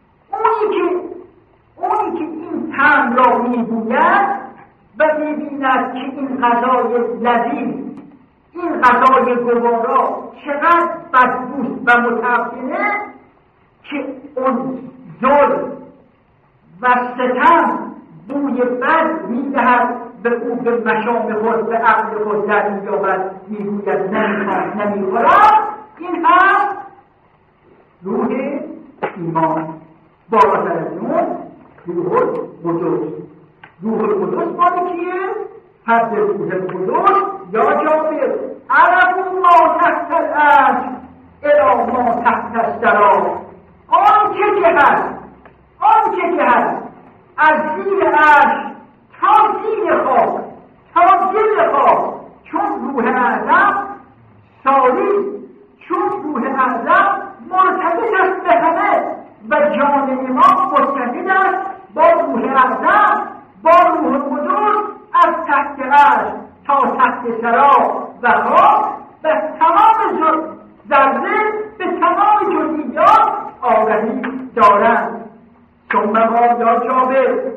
اونی که این طعم را میگوید و میبیند که این غذای لذیذ، این غذای گوارا چقدر بدبوست و متعفنه که اون ظلم و ستم بوی بد میدهد به او، به مشام خود، به عقل خود در می‌یابد، میگوید نمیخوام، نمیخورم. این هم روح ایمان. بالاتر از اون روح القدس. روح القدس مال کیه؟ حد روح القدس یا جابر عرفوا ما تحت العرش الی ما تحت الثری. آنچه که هست از زیر عرش تا زیر خاک، تا زیر خاک، چون روح اعظم سالی، چون روح اعظم مرتبط است به همه و جان ما مرتبط است با روح اعظم، با روح قدس، از تحت عرش تا تحت ثری و خاک، به تمام ذره، به تمام جزئیات آگهی دارند. ثم قال یا جابر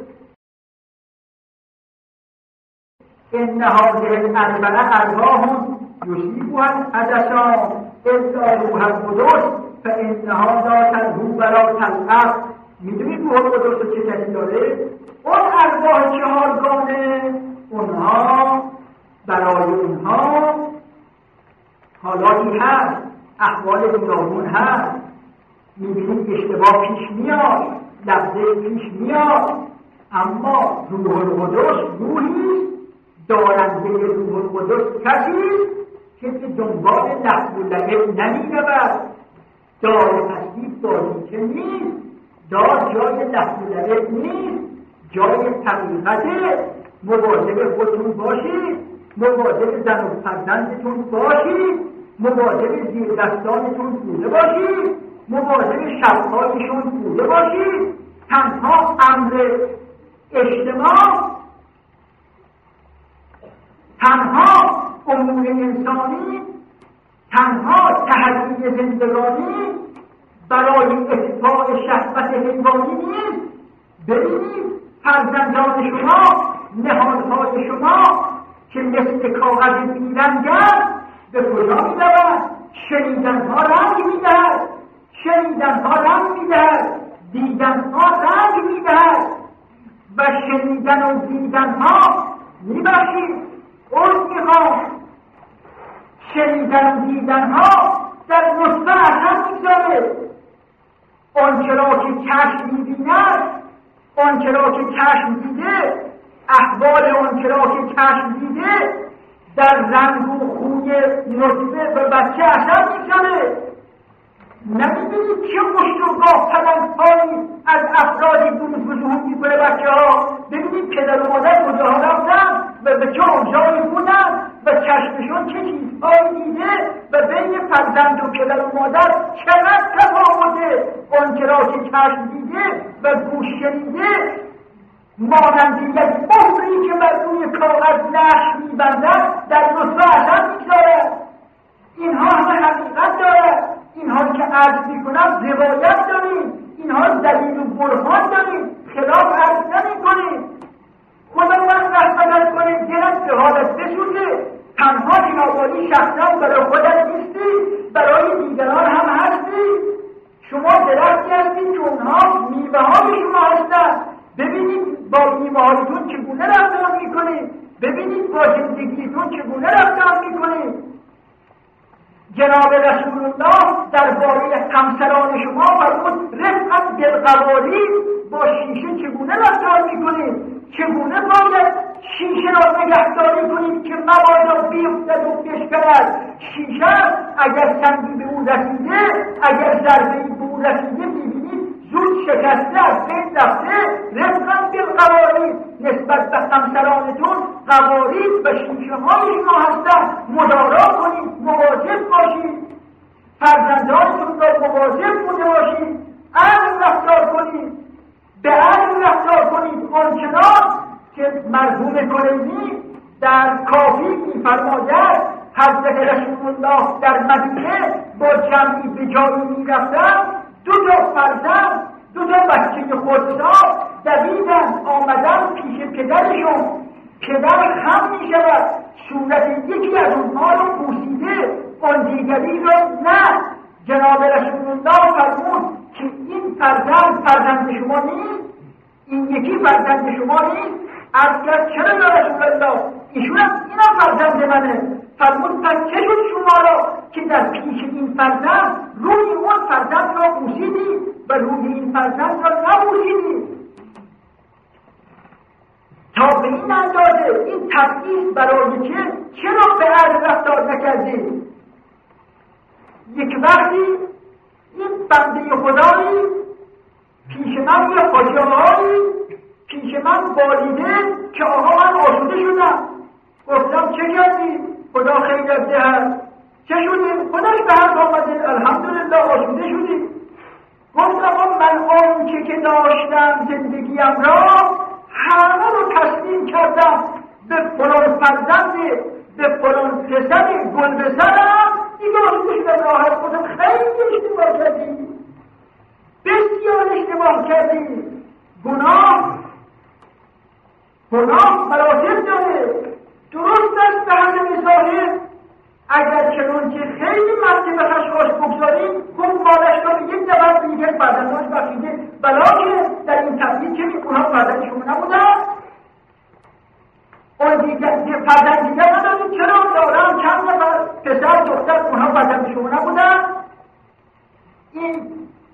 ان هذه الاربعه ارواح یصیبها الحدثان الا روح القدس فانها لا تنهو ولا تلعب. میدونید روح القدس چه دلیل داره؟ اون ارواح چهارگانه، اونها برای اونها حالاتی هست، احوال گوناگون هست. میبینید اشتباه پیش میاد، لحظه پیش میاد، اما روح القدس روحی دارنده روح القدس کسی که دنبال لحظ و لعب نمیرود. دار تصدیق داری که نیست، دار جای لحظ و لعب نیست، جای طبیعت. مواظب خودتون باشید، مواظب زن و فرزندتون باشید، مواظب زیر دستانتون بوده باشید، مواظب شبهایشون بوده باشید. تنها امر اجتماع، تنها امور انسانی، تنها تحقیق زندگانی برای اتباع شهوت حیوانی نیست. ببینید فرزندان شما، نهادهای شما که مثل کاغذ بیرنگند به کجا می‌روند؟ شنیدنها رنگ می‌دهد، شنیدنها رنگ می‌دهد، دیدنها رنگ می‌دهد و شنیدن و دیدنها می‌بخشید عرض می‌خوام، شنیدن و دیدنها در نطفه اثر می‌گذاره. آنچه را که چشم می‌بیند، آنچه را که چشم دیده، احوال آنچه را که چشم دیده در رنگ و خوی نطفه و بچه اثر می‌گذاره. نمی‌بینید چه مشترگاه پلنگ‌هایی از افراد دون ظهور می‌کنه بچه ها؟ ببینید پدر و مادر کجاها رفتن و به چه آبجایی بودن و چشمشون چه چیزهایی دیده و بین فرزند و پدر و مادر چقدر تفاوته. آنچه را که چشم دیده و گوش شنیده مانند یک مهری که بر روی کاغذ نقش می‌بندد در نطفه اثر می‌گذارد. اینها همه حقیقت دارد. اینها که عرض میکنم روایت داریم، اینها دلیل و برهان داریم، خلاف عرض نمی کنیم. خدایی شخصا برای خودت نیستی، برای دیگران هم هستی. شما درختی هستید که اونها میوه های شما هستن. ببینید با میوه هایتون چگونه رفتار میکنید، ببینید با زندگیتون چگونه رفتار میکنید. جناب رسول الله درباره همسران شما فرمود رفقا بالقواریر، با شیشه چگونه رفتار میکنید، چگونه باید شیشه را نگهداری کنید که مبادا بیفتد و بشکند. شیشه اگر سنگی به او رسیده، اگر ضربه‌ای به او رسیده، میبینید زود شکسته از بین رفته. رفقا بالقواریر، نسبت به همسرانتون قواریر و شیشه های شما هستن. مدارا کنید، مواظب باشید، فرزندانتون را مواظب بوده باشید، عدل رفتار کنید، به عدل رفتار کنید. آنچنان که مرحوم کلینی در کافی می‌فرماید حضرت رسول الله در مدینه با جمعی به جایی می‌رفتند، دو تا فرزند، دو تا بچه خردسال دویدن آمدن پیش پدرشون. پدر خم می‌شود، صورت یکی از اونها رو بوسیده، آن دیگری رو نه. جناب رسول الله فرمود که این فرزند شما نیست، این یکی فرزند شما نیست. از کرد چرا یا رسول الله؟ ایشون هم اینا فرزند منه. فرمود پس چه شد شما را که در پیش این فرزند روی اون فرزند را بوسیدی و روی این فرزند را نبوسیدی؟ تا به این اندازه این تبعیض برای چرا به عدل رفتار نکردی؟ یک وقتی این بنده خدایی پیش من یه خاجه‌هایی پیش من بالیده که آقا من آسوده شدم. گفتم چه کردی؟ خدا خیرت دهد. چه شدی؟ خداش به حق آمده، الحمدلله آسوده شدی. گفتم من آنچه که داشتم زندگیم را همه رو تسلیم کردم به فلان فرزند، به فلان پسر گل بزنم، دیگه آسوده شدم. راه خودم خیلی اشتباه کردی، بسیار اشتباه کردی. گناه مراتب داره. درست است به همه ظاهر اگر چنون که خیلی مرتبه خشخاش بگذاریم، خب مالش رو یک دفعه به یک فرزندانش بخشیده، بلاکه در این تبدیل که اونها فرزند شما نبودن، اون دیگه فرزند دیگه نداریم. چرا دارم چند نفر پسر دختر اونها فرزند شما نبودن؟ این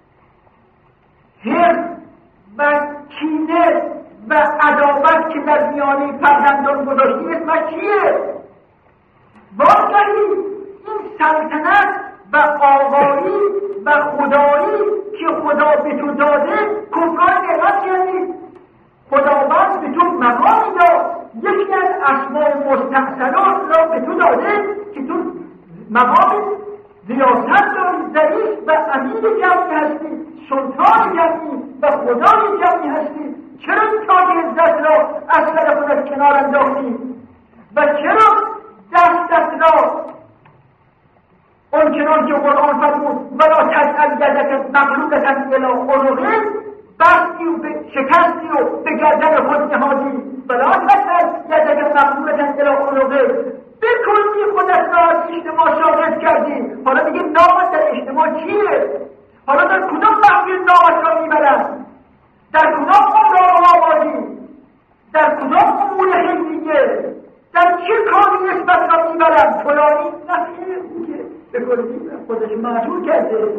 حرص و کینه و عداوت که در میانه فرزندان گذاشتی اسمش چیه؟ واقعی این سلطنت و آقایی و خدایی که خدا به تو داده کفران نعمت کردی. خداوند به تو مقامی داد، یکی از اسماء مستحسنات را به تو داده که تو مقام ریاست داری، رئیس و امیر جمعی هستی، سلطان جمعی و خدای جمعی هستی. چرا تاج عزت را از سر خودت کنار انداختی؟ و چرا دستت را اونچنان که قرآن فرمود ولا تجعل یدک مغلولة الی عنقک بستی و شکستی و به گردن خود نهادی. ولا تجعل یدک مغلولة الی عنقک، بکلی خودت را از اجتماع شاغل کردی. حالا دیگه نامت در اجتماع چیه؟ حالا در کدام محفل نامت را میبرن؟ در کدام امور آبادی؟ در کدام امور خیلیه؟ در چه کاری نسبت را میبرن؟ فلانی نخیه او که به کلی خودش معجور کرده،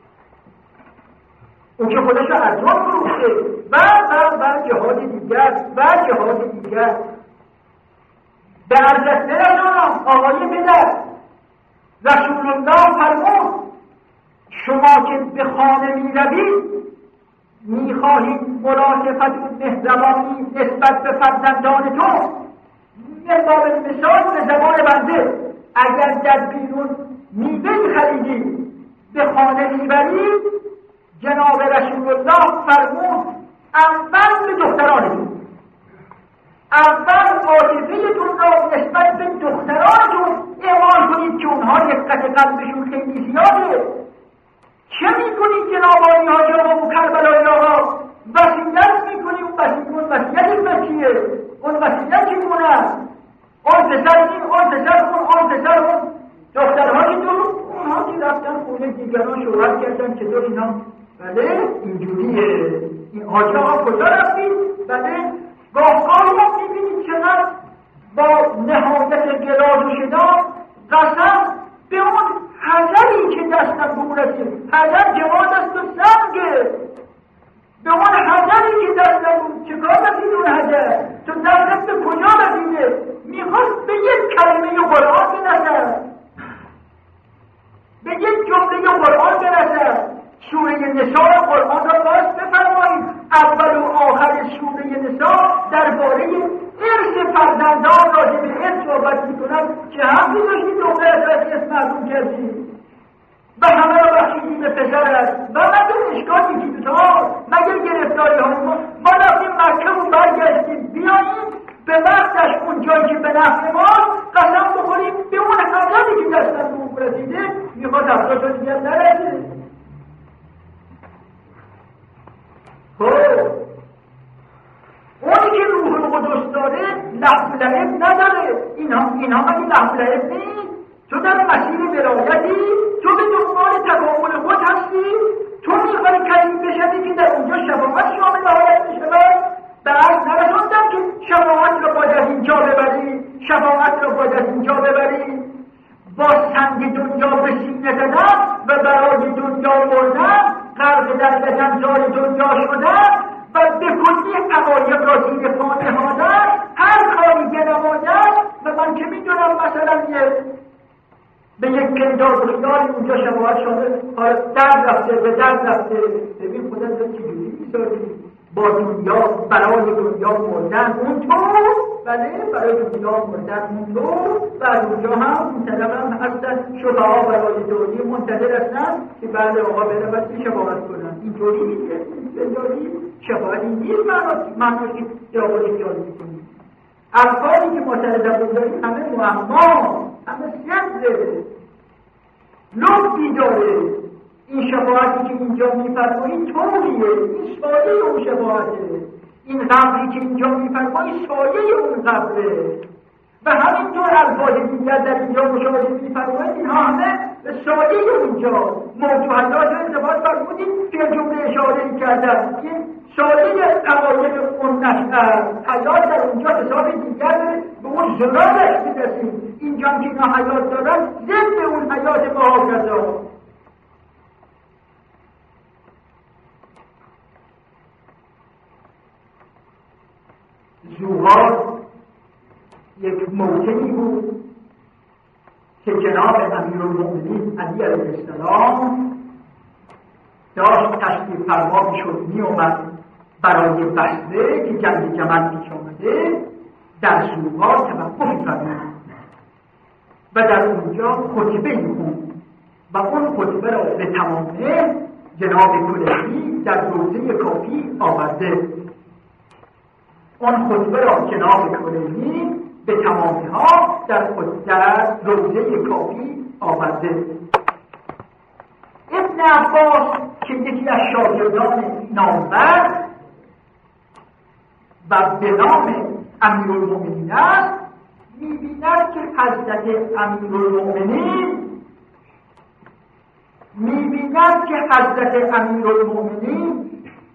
او که خودش را ارزان فروخته و جهاد دیگر به ارزش نرسانم. آقای پدر رسول الله فرمود شما که به خانه میروید میخواهید ملاطفت و مهربانی نسبت به فرزندانتون. مثال به زبان بنده اگر در بیرون میوه خریدید به خانه میبرید، جناب رسول الله فرمود اول به دخترانتون، اول عاطفه‌تون را نسبت به دخترانتون اعمال کنید که اونها دقت قلبشون خیلی زیاده. چه میکنید جناب حاجی آقا کربلای آقا؟ وصیت میکنی. اون وصیت بچیه، اون وصیت چی کنن؟ آن پسر این، آن پسر اون، آن پسر اون. دخترها چطور؟ اونها که رفتن خونه دیگران شوهر کردن چطور اینا؟ بله اینجوریه. این حاجی آقا کجا رفتید؟ بله گاهگاهی هم میبینید چقدر با نهایت گراز و شداد قسم به اون حجری که دستم بورسید، حجر جواد است و سنگه، به اون حجری که دستم بود چه کار رسید اون حجر؟ تو دستم به کجا رسیده؟ میخواست به یک کلمه قرآن برسد، به یک جمله قرآن برسد. سوره نساء قرآن را باز بفرمایید، اول و آخر سوره نساء درباره ارث فرزندان راجع به ارث صحبت می‌کند که حقی داشتی دختر از اسم معلوم کردی و همه را بخشیدی به پسرت و مگه اشکالی که دوتا مگه گرفتاری های ما رفتیم مکه و برگشتیم بیاییم به وقتش اون جایی که به نفع ماست قسم بخوریم به اون حضری که دستم به اون رسیده میخواد افراد رو دیگر نرسه. اونی که روح القدس داره لحظ لعب نداره. اینها مگه لحظ لعب نیست؟ تو در مسیر ولایتی، تو به دنبال تکامل خود هستی، تو میخوای کریم بشوی که در اونجا شفاعت شامل حالت میشود. بعد نرسوندم که شفاعت را باید از اینجا ببری، شفاعت را باید از اینجا ببری. با سنگ دنیا به سینه زدن و برای دنیا مردن، غرق در لجنزار دنیا شدن و به کلی عقایق را زیر پا نهادن، هر کاری که نماید و من که میدونم مثلا به یک کردار بخیاری اونجا شفاعت شده در رفته به در رفته. ببین خودت رو چجوری می‌سازی با دنیا، برای دنیا مردن اونطور، بله برای دنیا مردن اونطور. و اونجا هم این طرف هم هستن شفاها برای دنیا منتظر هستن که بعد آقا برود که شفاعت کنن. اینطوری نیست، اینطوری شفاعتی نیست. معناش که جوابش جاری میکنیم. افکاری که ما سر زبون داریم همه معما، همه سیزه لطفی داره. این شفاعتی که اینجا میفرمایید طوریه، این سایه اون شفاعته. این قبری که اینجا میفرمایید سایه اون قبره. و همینطور الفاظ دیگر در اینجا مشاهده میفرمایید اینها همه سایه اونجا. موضوعات را ارتباط فرمودید که جمله اشاره کردن که سایه عقاید اون نشأه حیات در اونجا حساب دیگر به اون زرارش میرسید. اینجا که اینا حیات دارن ضد اون حیات محافظا. زوغار یک موطنی بود که جناب امیرالمؤمنین علی علیه السلام داشت تشریف فرما میشد میومد برای بسته که جنگ جمل پیش آمده در زوغار توقف فرمود و در اونجا خطبه میخوند و اون خطبه را به تمامه جناب کلینی در روزه کافی آورده. اون خطبه را جناب کلینی به تمامی ها در روزه کافی آورده. ابن عباس که یکی از شاگردان نامور و به نام امیرالمؤمنین است می‌بیند که حضرت امیرالمؤمنین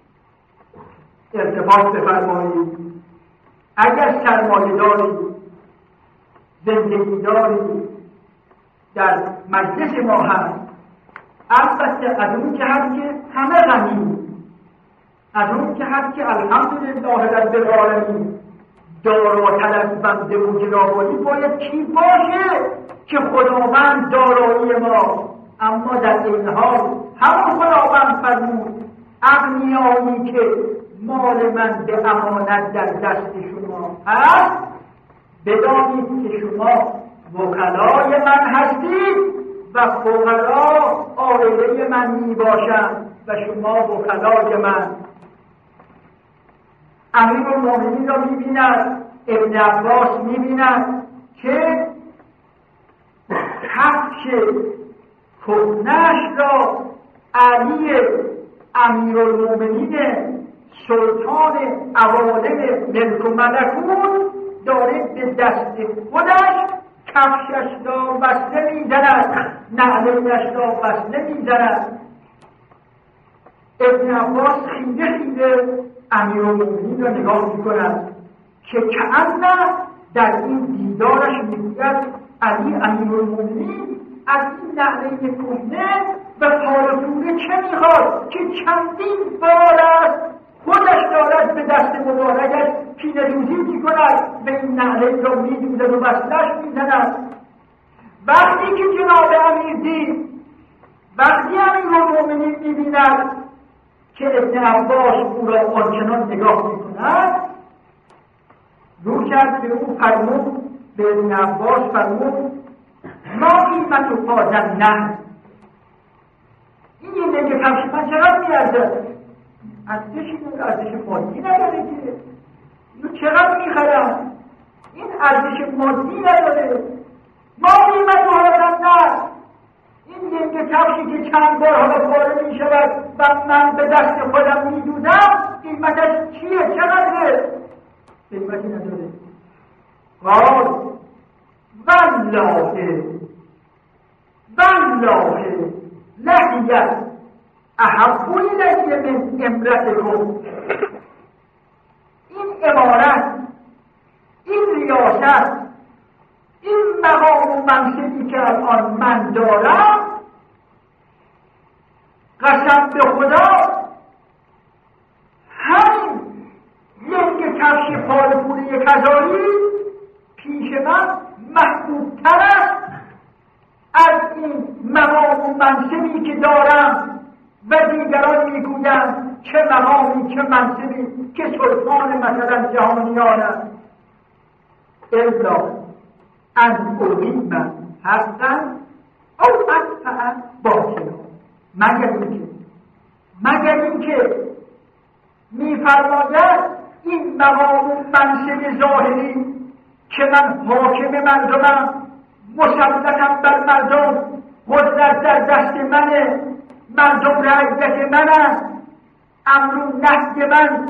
ارتباط بفرمایید. اگر سرمایه داری زندگی داری در مجلس ما هست، البته از اون که هست که همه غنی، از اون که هست که الحمدلله رب العالمین داراتر از بنده و جنابالی باید کی باشه که خداوند دارایی ما. اما در این حال همون خداوند فرمود اغنیایی که مال من به امانت در دست شما هست بدانید که شما وکلای من هستید و فقرا عائله من می باشند و شما وکلای من. امیرالمؤمنین را می بیند، ابن عباس می بیند که کفش کهنه‌اش را علی امیرالمؤمنین سلطان عوالم ملک و ملکوت داره به دست خودش کفشش را وصله میزند، نعلینش را وصله میزند. ابن عباس خیره خیره امیرالمومنین را نگاه میکند که کأنه در این دیدارش میگوید علی امیرالمومنین از این نعلین کهنه و پارسونه چه میخواد که چندین بار است خودش دارد به دست مبارکش پینه دوزی میکند، به این نعلین را میدوزد و وصلش میزند. وقتی که جناب امیر دید، وقتی امیرالمومنین میبیند که ابن عباس او را آنچنان نگاه میکند، رو کرد به او فرمود، به ابن عباس فرمود ما قیمت و قادم نه، این یه نگه کفش من چقدر میارده؟ ارزش مادی نداره که اینو چقدر میخرم؟ این ارزش مادی نداره. ما قیمت و قادم نه، این یه کفشی که چند بار حالا پاره میشود و من به دست خودم میدودم قیمتش چیه؟ چقدره؟ قیمتی نداره. قال والله لحیت احب الی من امرتکم. این امارت، این ریاست، این مقام و منصبی که الان من دارم، قسم به خدا همین یک کفش پارپوری کذایی پیش من محبوب‌تر است از این مقام و منصبی که دارم و دیگران میگویند چه مقامی چه منصبی که سلطان مثلا جهانیان است. الا ان اقیم حقا او ادفع باطلا، مگر اینکه میفرماید این مقام و منصب ظاهری که من حاکم مردمم، مسلطم بر مردم، قدرت در دست منه، مردم رعیت منم، امر و نهی من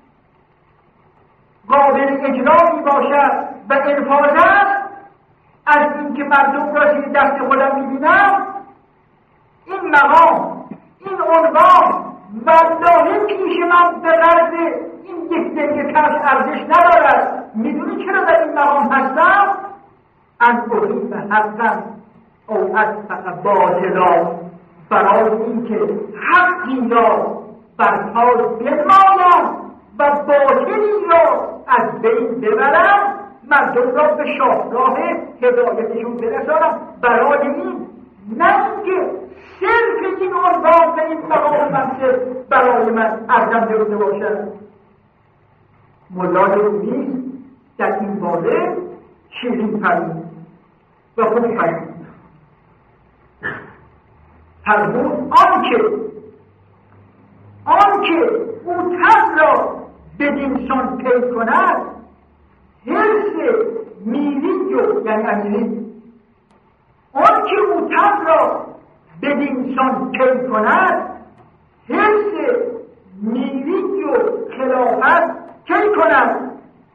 قابل اجرا می باشد و انفاذ است، از اینکه مردم را زیر دست خودم می بینم، این مقام، این عنوان والله پیش من به قدر این یک دنگ کفش ارزش ندارد. میدونی چرا در این مقام هستم؟ ان اقیم حقا او ادفع باطلا، برای اینکه حقی را برپای بنمایم و باطلی را از بین ببرم، مردم را به شاهراه هدایتشون برسانم. برای این نه اینکه صرف این عنوان و این مقام منصب برای من ارزنده بوده باشد. مولای رومی در این باره شیرین فرمود و خوب فرمود. آنکه او تن را بدین سان پی کند، حرص میری و یعنی امیری، آنکه او تن را بدین سان پی کند، حرص میری و خلافت کی کند.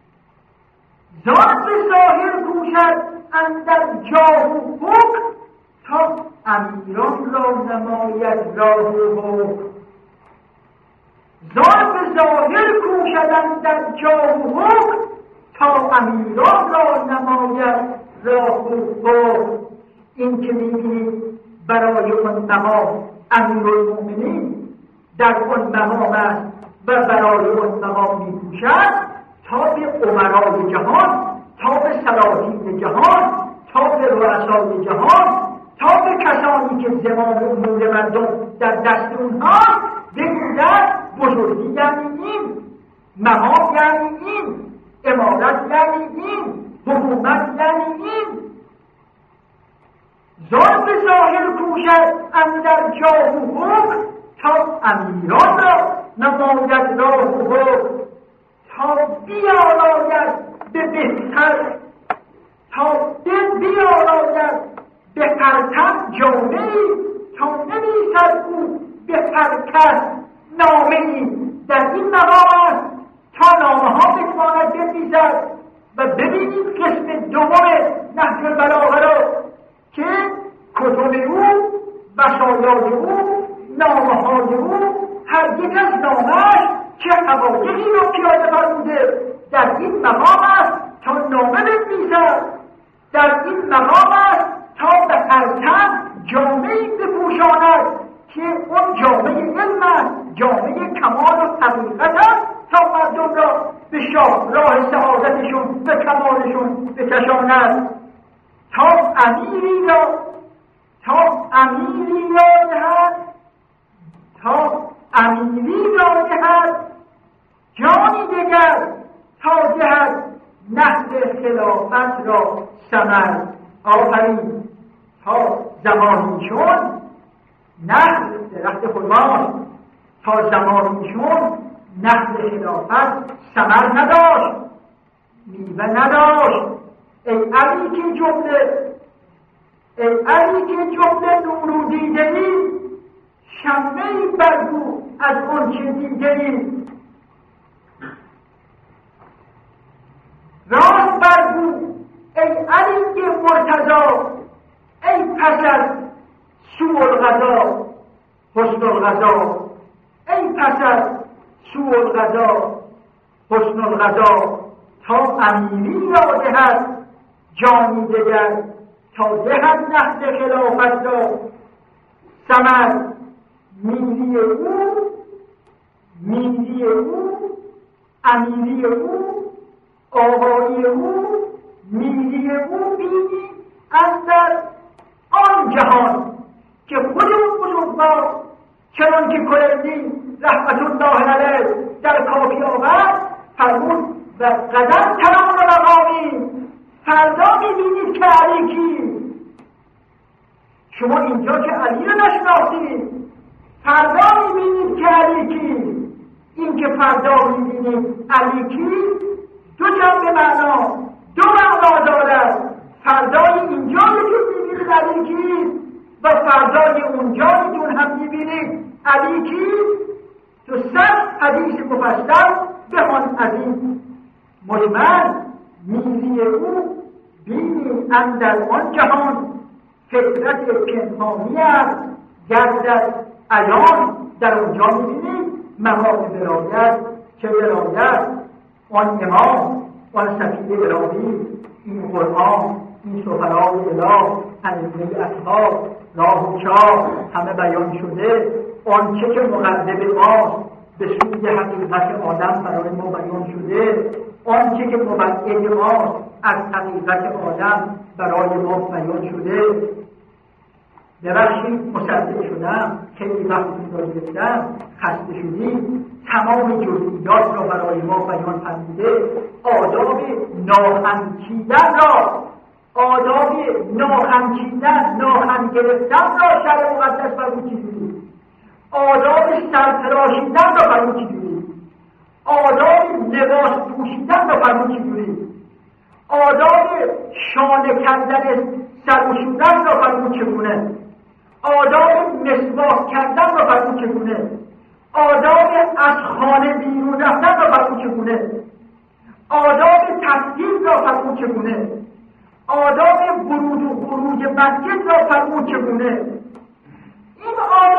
ذات ظاهر کوشد اندر جاه و حکم، تا امیران را نماید راه و حکم. ذات ظاهر کوشد اندر جاه و حکم، تا امیران را نماید راه و حکم. این که می‌بینید برای اون مقام امیرالمومنین در اون مقام است و برای اون مقام می‌کوشد تا به امرای جهان، تا به سلاطین جهان، تا به رؤسای جهان، تا به کسانی که زمام امور مردم در دست اونها، بگوید بزرگی یعنی این، مقام یعنی این، امارت یعنی این، حکومت یعنی این. ذات ظاهر کوشد اندر جاه و حکم، تا امیران را نماید راه و حکم، تا بیاراید به بهتر، تا بیاراید به پرتم جامعی، تا نویسد او به پرکس نامه‌ای. در این مقام است تا نامه ها بتواند بنویسد. و ببینید قسم دوم نهج البلاغه حقایقی را پیاده فرموده. در این مقام است تا نامه بنویسد، در این مقام است تا به هر تن جامه‌ای بپوشاند که اون جامعه علم است، جامعه کمال و حقیقت است، تا مردم را به راه سعادتشون به کمالشون بکشاند. تا امیری را دهد جانی دگر، تا دهد نهض خلافت را ثمر. آفرین. تا زمانی چون نهض درخت خرما، تا زمانی چون نهض خلافت ثمر نداشت، میوه نداشت. ای علی که جمله نور دیدنی، شمعی برگو از آن چه دیدنی. راست برگو ای علی مرتضی، ای پس از سوء القضا حسن القضا، ای پس از سوء القضا حسن القضا. تا امیری را دهد جانی دگر، تا دهد نهض خلافت را ثمر. میری او، امیری او، آقایی او، میری او بینی اندر آن جهان که خود اون بزرگوار چنان که کلینی رحمت الله علیه در کافی آورد فرمود و قدم ترام و مقامی. فردا میبینید که علی کی. شما اینجا که علی رو نشناختید، فردا میبینید که علی کی. این که فردا میبینید علی کی دو جنبه معنا، دو معنا دارد. فردای اینجا که میبینید علی کی و فردای اونجا هم میبینید علی کی. تو 100 حدیث مفصل بخوان از این مجمل. میری او بینی اندر آن جهان، فطرت پنهانی است گردد عیان. در اونجا میبینید مقام ولایت، چه ولایت، آن امام، آن سفیر الهی، این قرآن، این سفرای اله، ائمه اصحاب، راه و چاه همه بیان شده. آنچه که مقرب ماست به سوی حقیقت آدم برای ما بیان شده، آنچه که مبعد ماست از حقیقت آدم برای ما بیان شده. ببخشید مصدق شدم، خیلی وقتتون را گرفتم، خسته شدید. تمام جزئیات را برای ما بیان فرموده. آداب ناخن چیدن، ناخن گرفتن را شرع مقدس فرمود چیزی، آداب سرتراشیدن را فرمود چیزی، آداب لباس پوشیدن را فرمود چیزی، آداب شانه کردن سر و صورت را فرمود چگونه، آداب مسواک کردن را فرمود چگونه، آداب از خانه بیرون رفتن را فرمود چگونه، آداب تسلیم را فرمود چگونه، آداب ورود و خروج مسجد را فرمود چگونه. این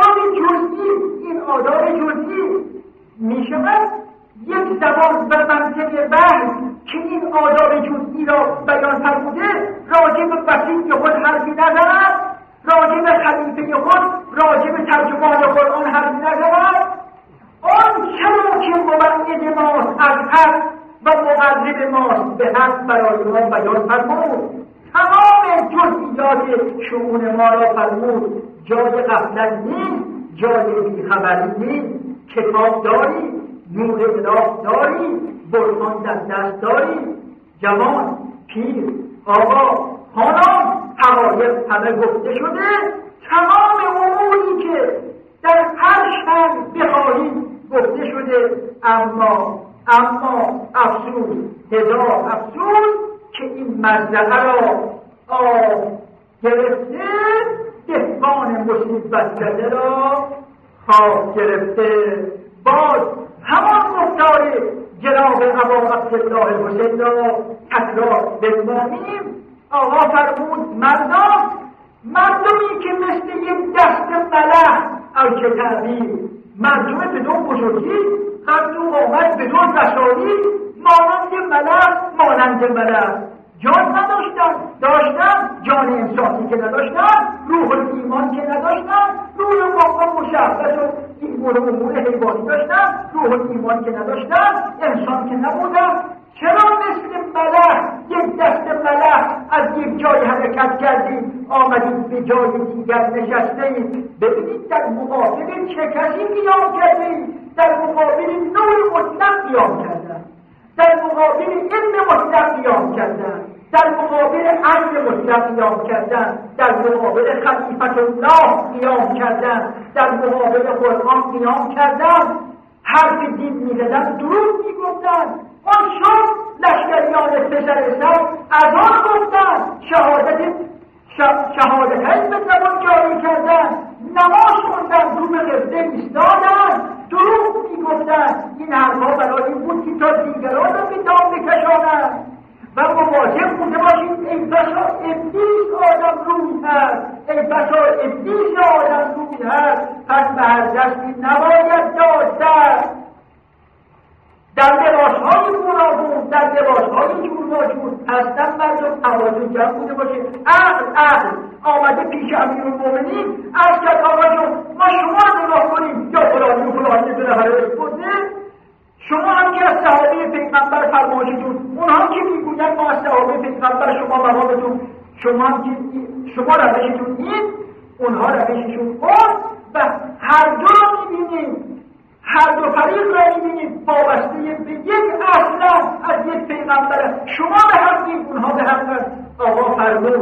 آداب جزئی می شود یک زبان بر منطق بحث که این آداب جزئی را بیان فرموده. راجع به وسیع خود حرفی نزند، راجع به خلیفه خود، راجع به ترجمان قرآن حرفی نزند. آن چرا که مبعد ماست از حق و مقرب ماست به حق برای ما بیان فرمود. تمام جزئیات شؤون ما را فرمود. جای غفلت نیست، جای بیخبری نیست. کتاب داری، نور اله داری، برهان در دست داری. جوان، پیر، آقا، خانم، حقایق همه گفته شده. تمام اموری که در هر شأن بخواهی گفته شده. اما افسوس، هزار افسوس که این مزرعه را گرفته، دهقان مصیبت زده را خواب گرفته. باز همان گفتار جناب ابا عبدالله حسین را تکرار بنماییم. آقا فرمود مردمی که مثل یک دست ملح از تعبیر، مردم بدون بزرگی خندوق آمد به دور رسانید مانند ملک جان داشتن جان انسانی که نداشتن، روح ایمان که نداشتن، روح واقع مشخص و این امور حیوانی داشتن، روح ایمان که نداشتن، انسان که نبودن. چرا مثل ملک، یک دست ملک از یک جای حرکت کردید آمدید به جای دیگر نشستید؟ ببینید در مقابل چه کسی قیام کردید؟ در مقابل نور مطلق قیام کردن، در مقابل علم مطلق قیام کردن، در مقابل عدل مطلق قیام کردن، در مقابل خلیفت الله قیام کردن، در مقابل قرآن قیام کردن. حرف دین میزدن، درود میگفتن. آن شب لشکریان پسر اسحاق اذان گفتن، شهادت به زبان جاری کردن، نماز خوندن، رو به قبله ایستادن، درود میگفتن. این حرفها برای این بود که تا دیگران را به دام بکشانند و مواظب بوده باشید. ای بسا ابلیس آدم روی هست، ای بسا ابلیس آدم روی هست، پس به هر دستی نباید داشت. در لباسهای گوناگون، در لباسهای جور هستن مردم توازن جمع بوده باشه. عقل آمده پیش امیرالمومنین عرض کرد آقا جون ما شما نگاه کنیم یا فلانی و فلانی به نفر اسپوزه، شما هم که از صحابه پیغمبر فرمایشتون، اونها که میگوید ما از صحابه پیغمبر شما مقامتون، شما هم که شما روشتون این، اونها روششون اون، و هر دو رو میبینیم، هر دو فریق را میبینید وابسته به یک اصلا از یک پیغمبر. شما به حقید، اونها به حق. آقا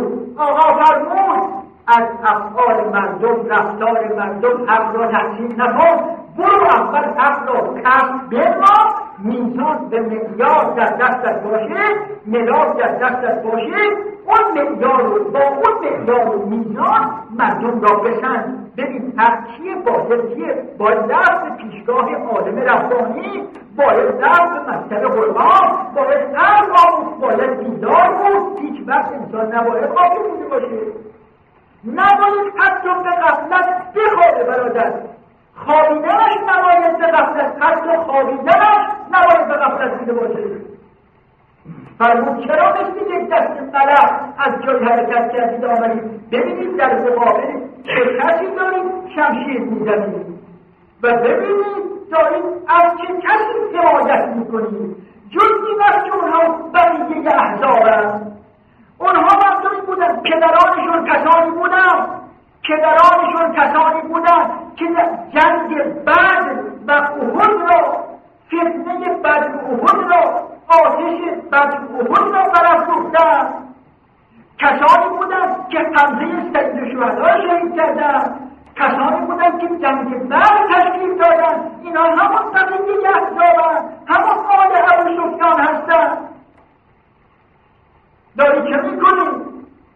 فرمود از افعال مردم، رفتار مردم حق را تحصیل نکن، برو اول حق را کسب بما، میزان به معیار در دستت باشه، ملاک در دستت باشه، اون معیار رو با اون معیار و میزان مردم را بسنج. ببین حق چیه، باطل چیه؟ باید رفت پیشگاه عالم ربانی، باید رفت مکتب قرآن، باید قلب باید بیدار بود. هیچ وقت انسان نباید غافل بوده باشه، نباید حتی به غفلت بخوابه. برادر خوابیدنش نباید به غفلت، حتی خوابیدنش نباید به غفلت بوده باشه. فرمود چرا مثل یک دست ملک از جای حرکت کردید آمدید؟ ببینید در مقابل چه کسی دارید شمشیر میزنید و ببینید دارید از چه کسی حمایت میکنید. جزئی بس که اونها بقیه احزابند، اونها مردمی بودن، پدرانشون کسانی بودن که جنگ بدر و احد را، فتنه بدر و احد را، آتش بدر و احد را برافروختند. کسانی بودند که حمزه سید الشهدا شهید کردند، کسانی بودند که جنگ بدر تشکیل دادند. اینا همون بقیه احزابند، همون آل ابوسفیان هستند. داری چه میکنی؟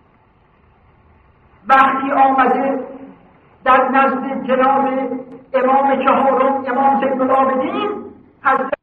وقتی آمده در نزد جناب امام چهارم، امام زین العابدین، حضرت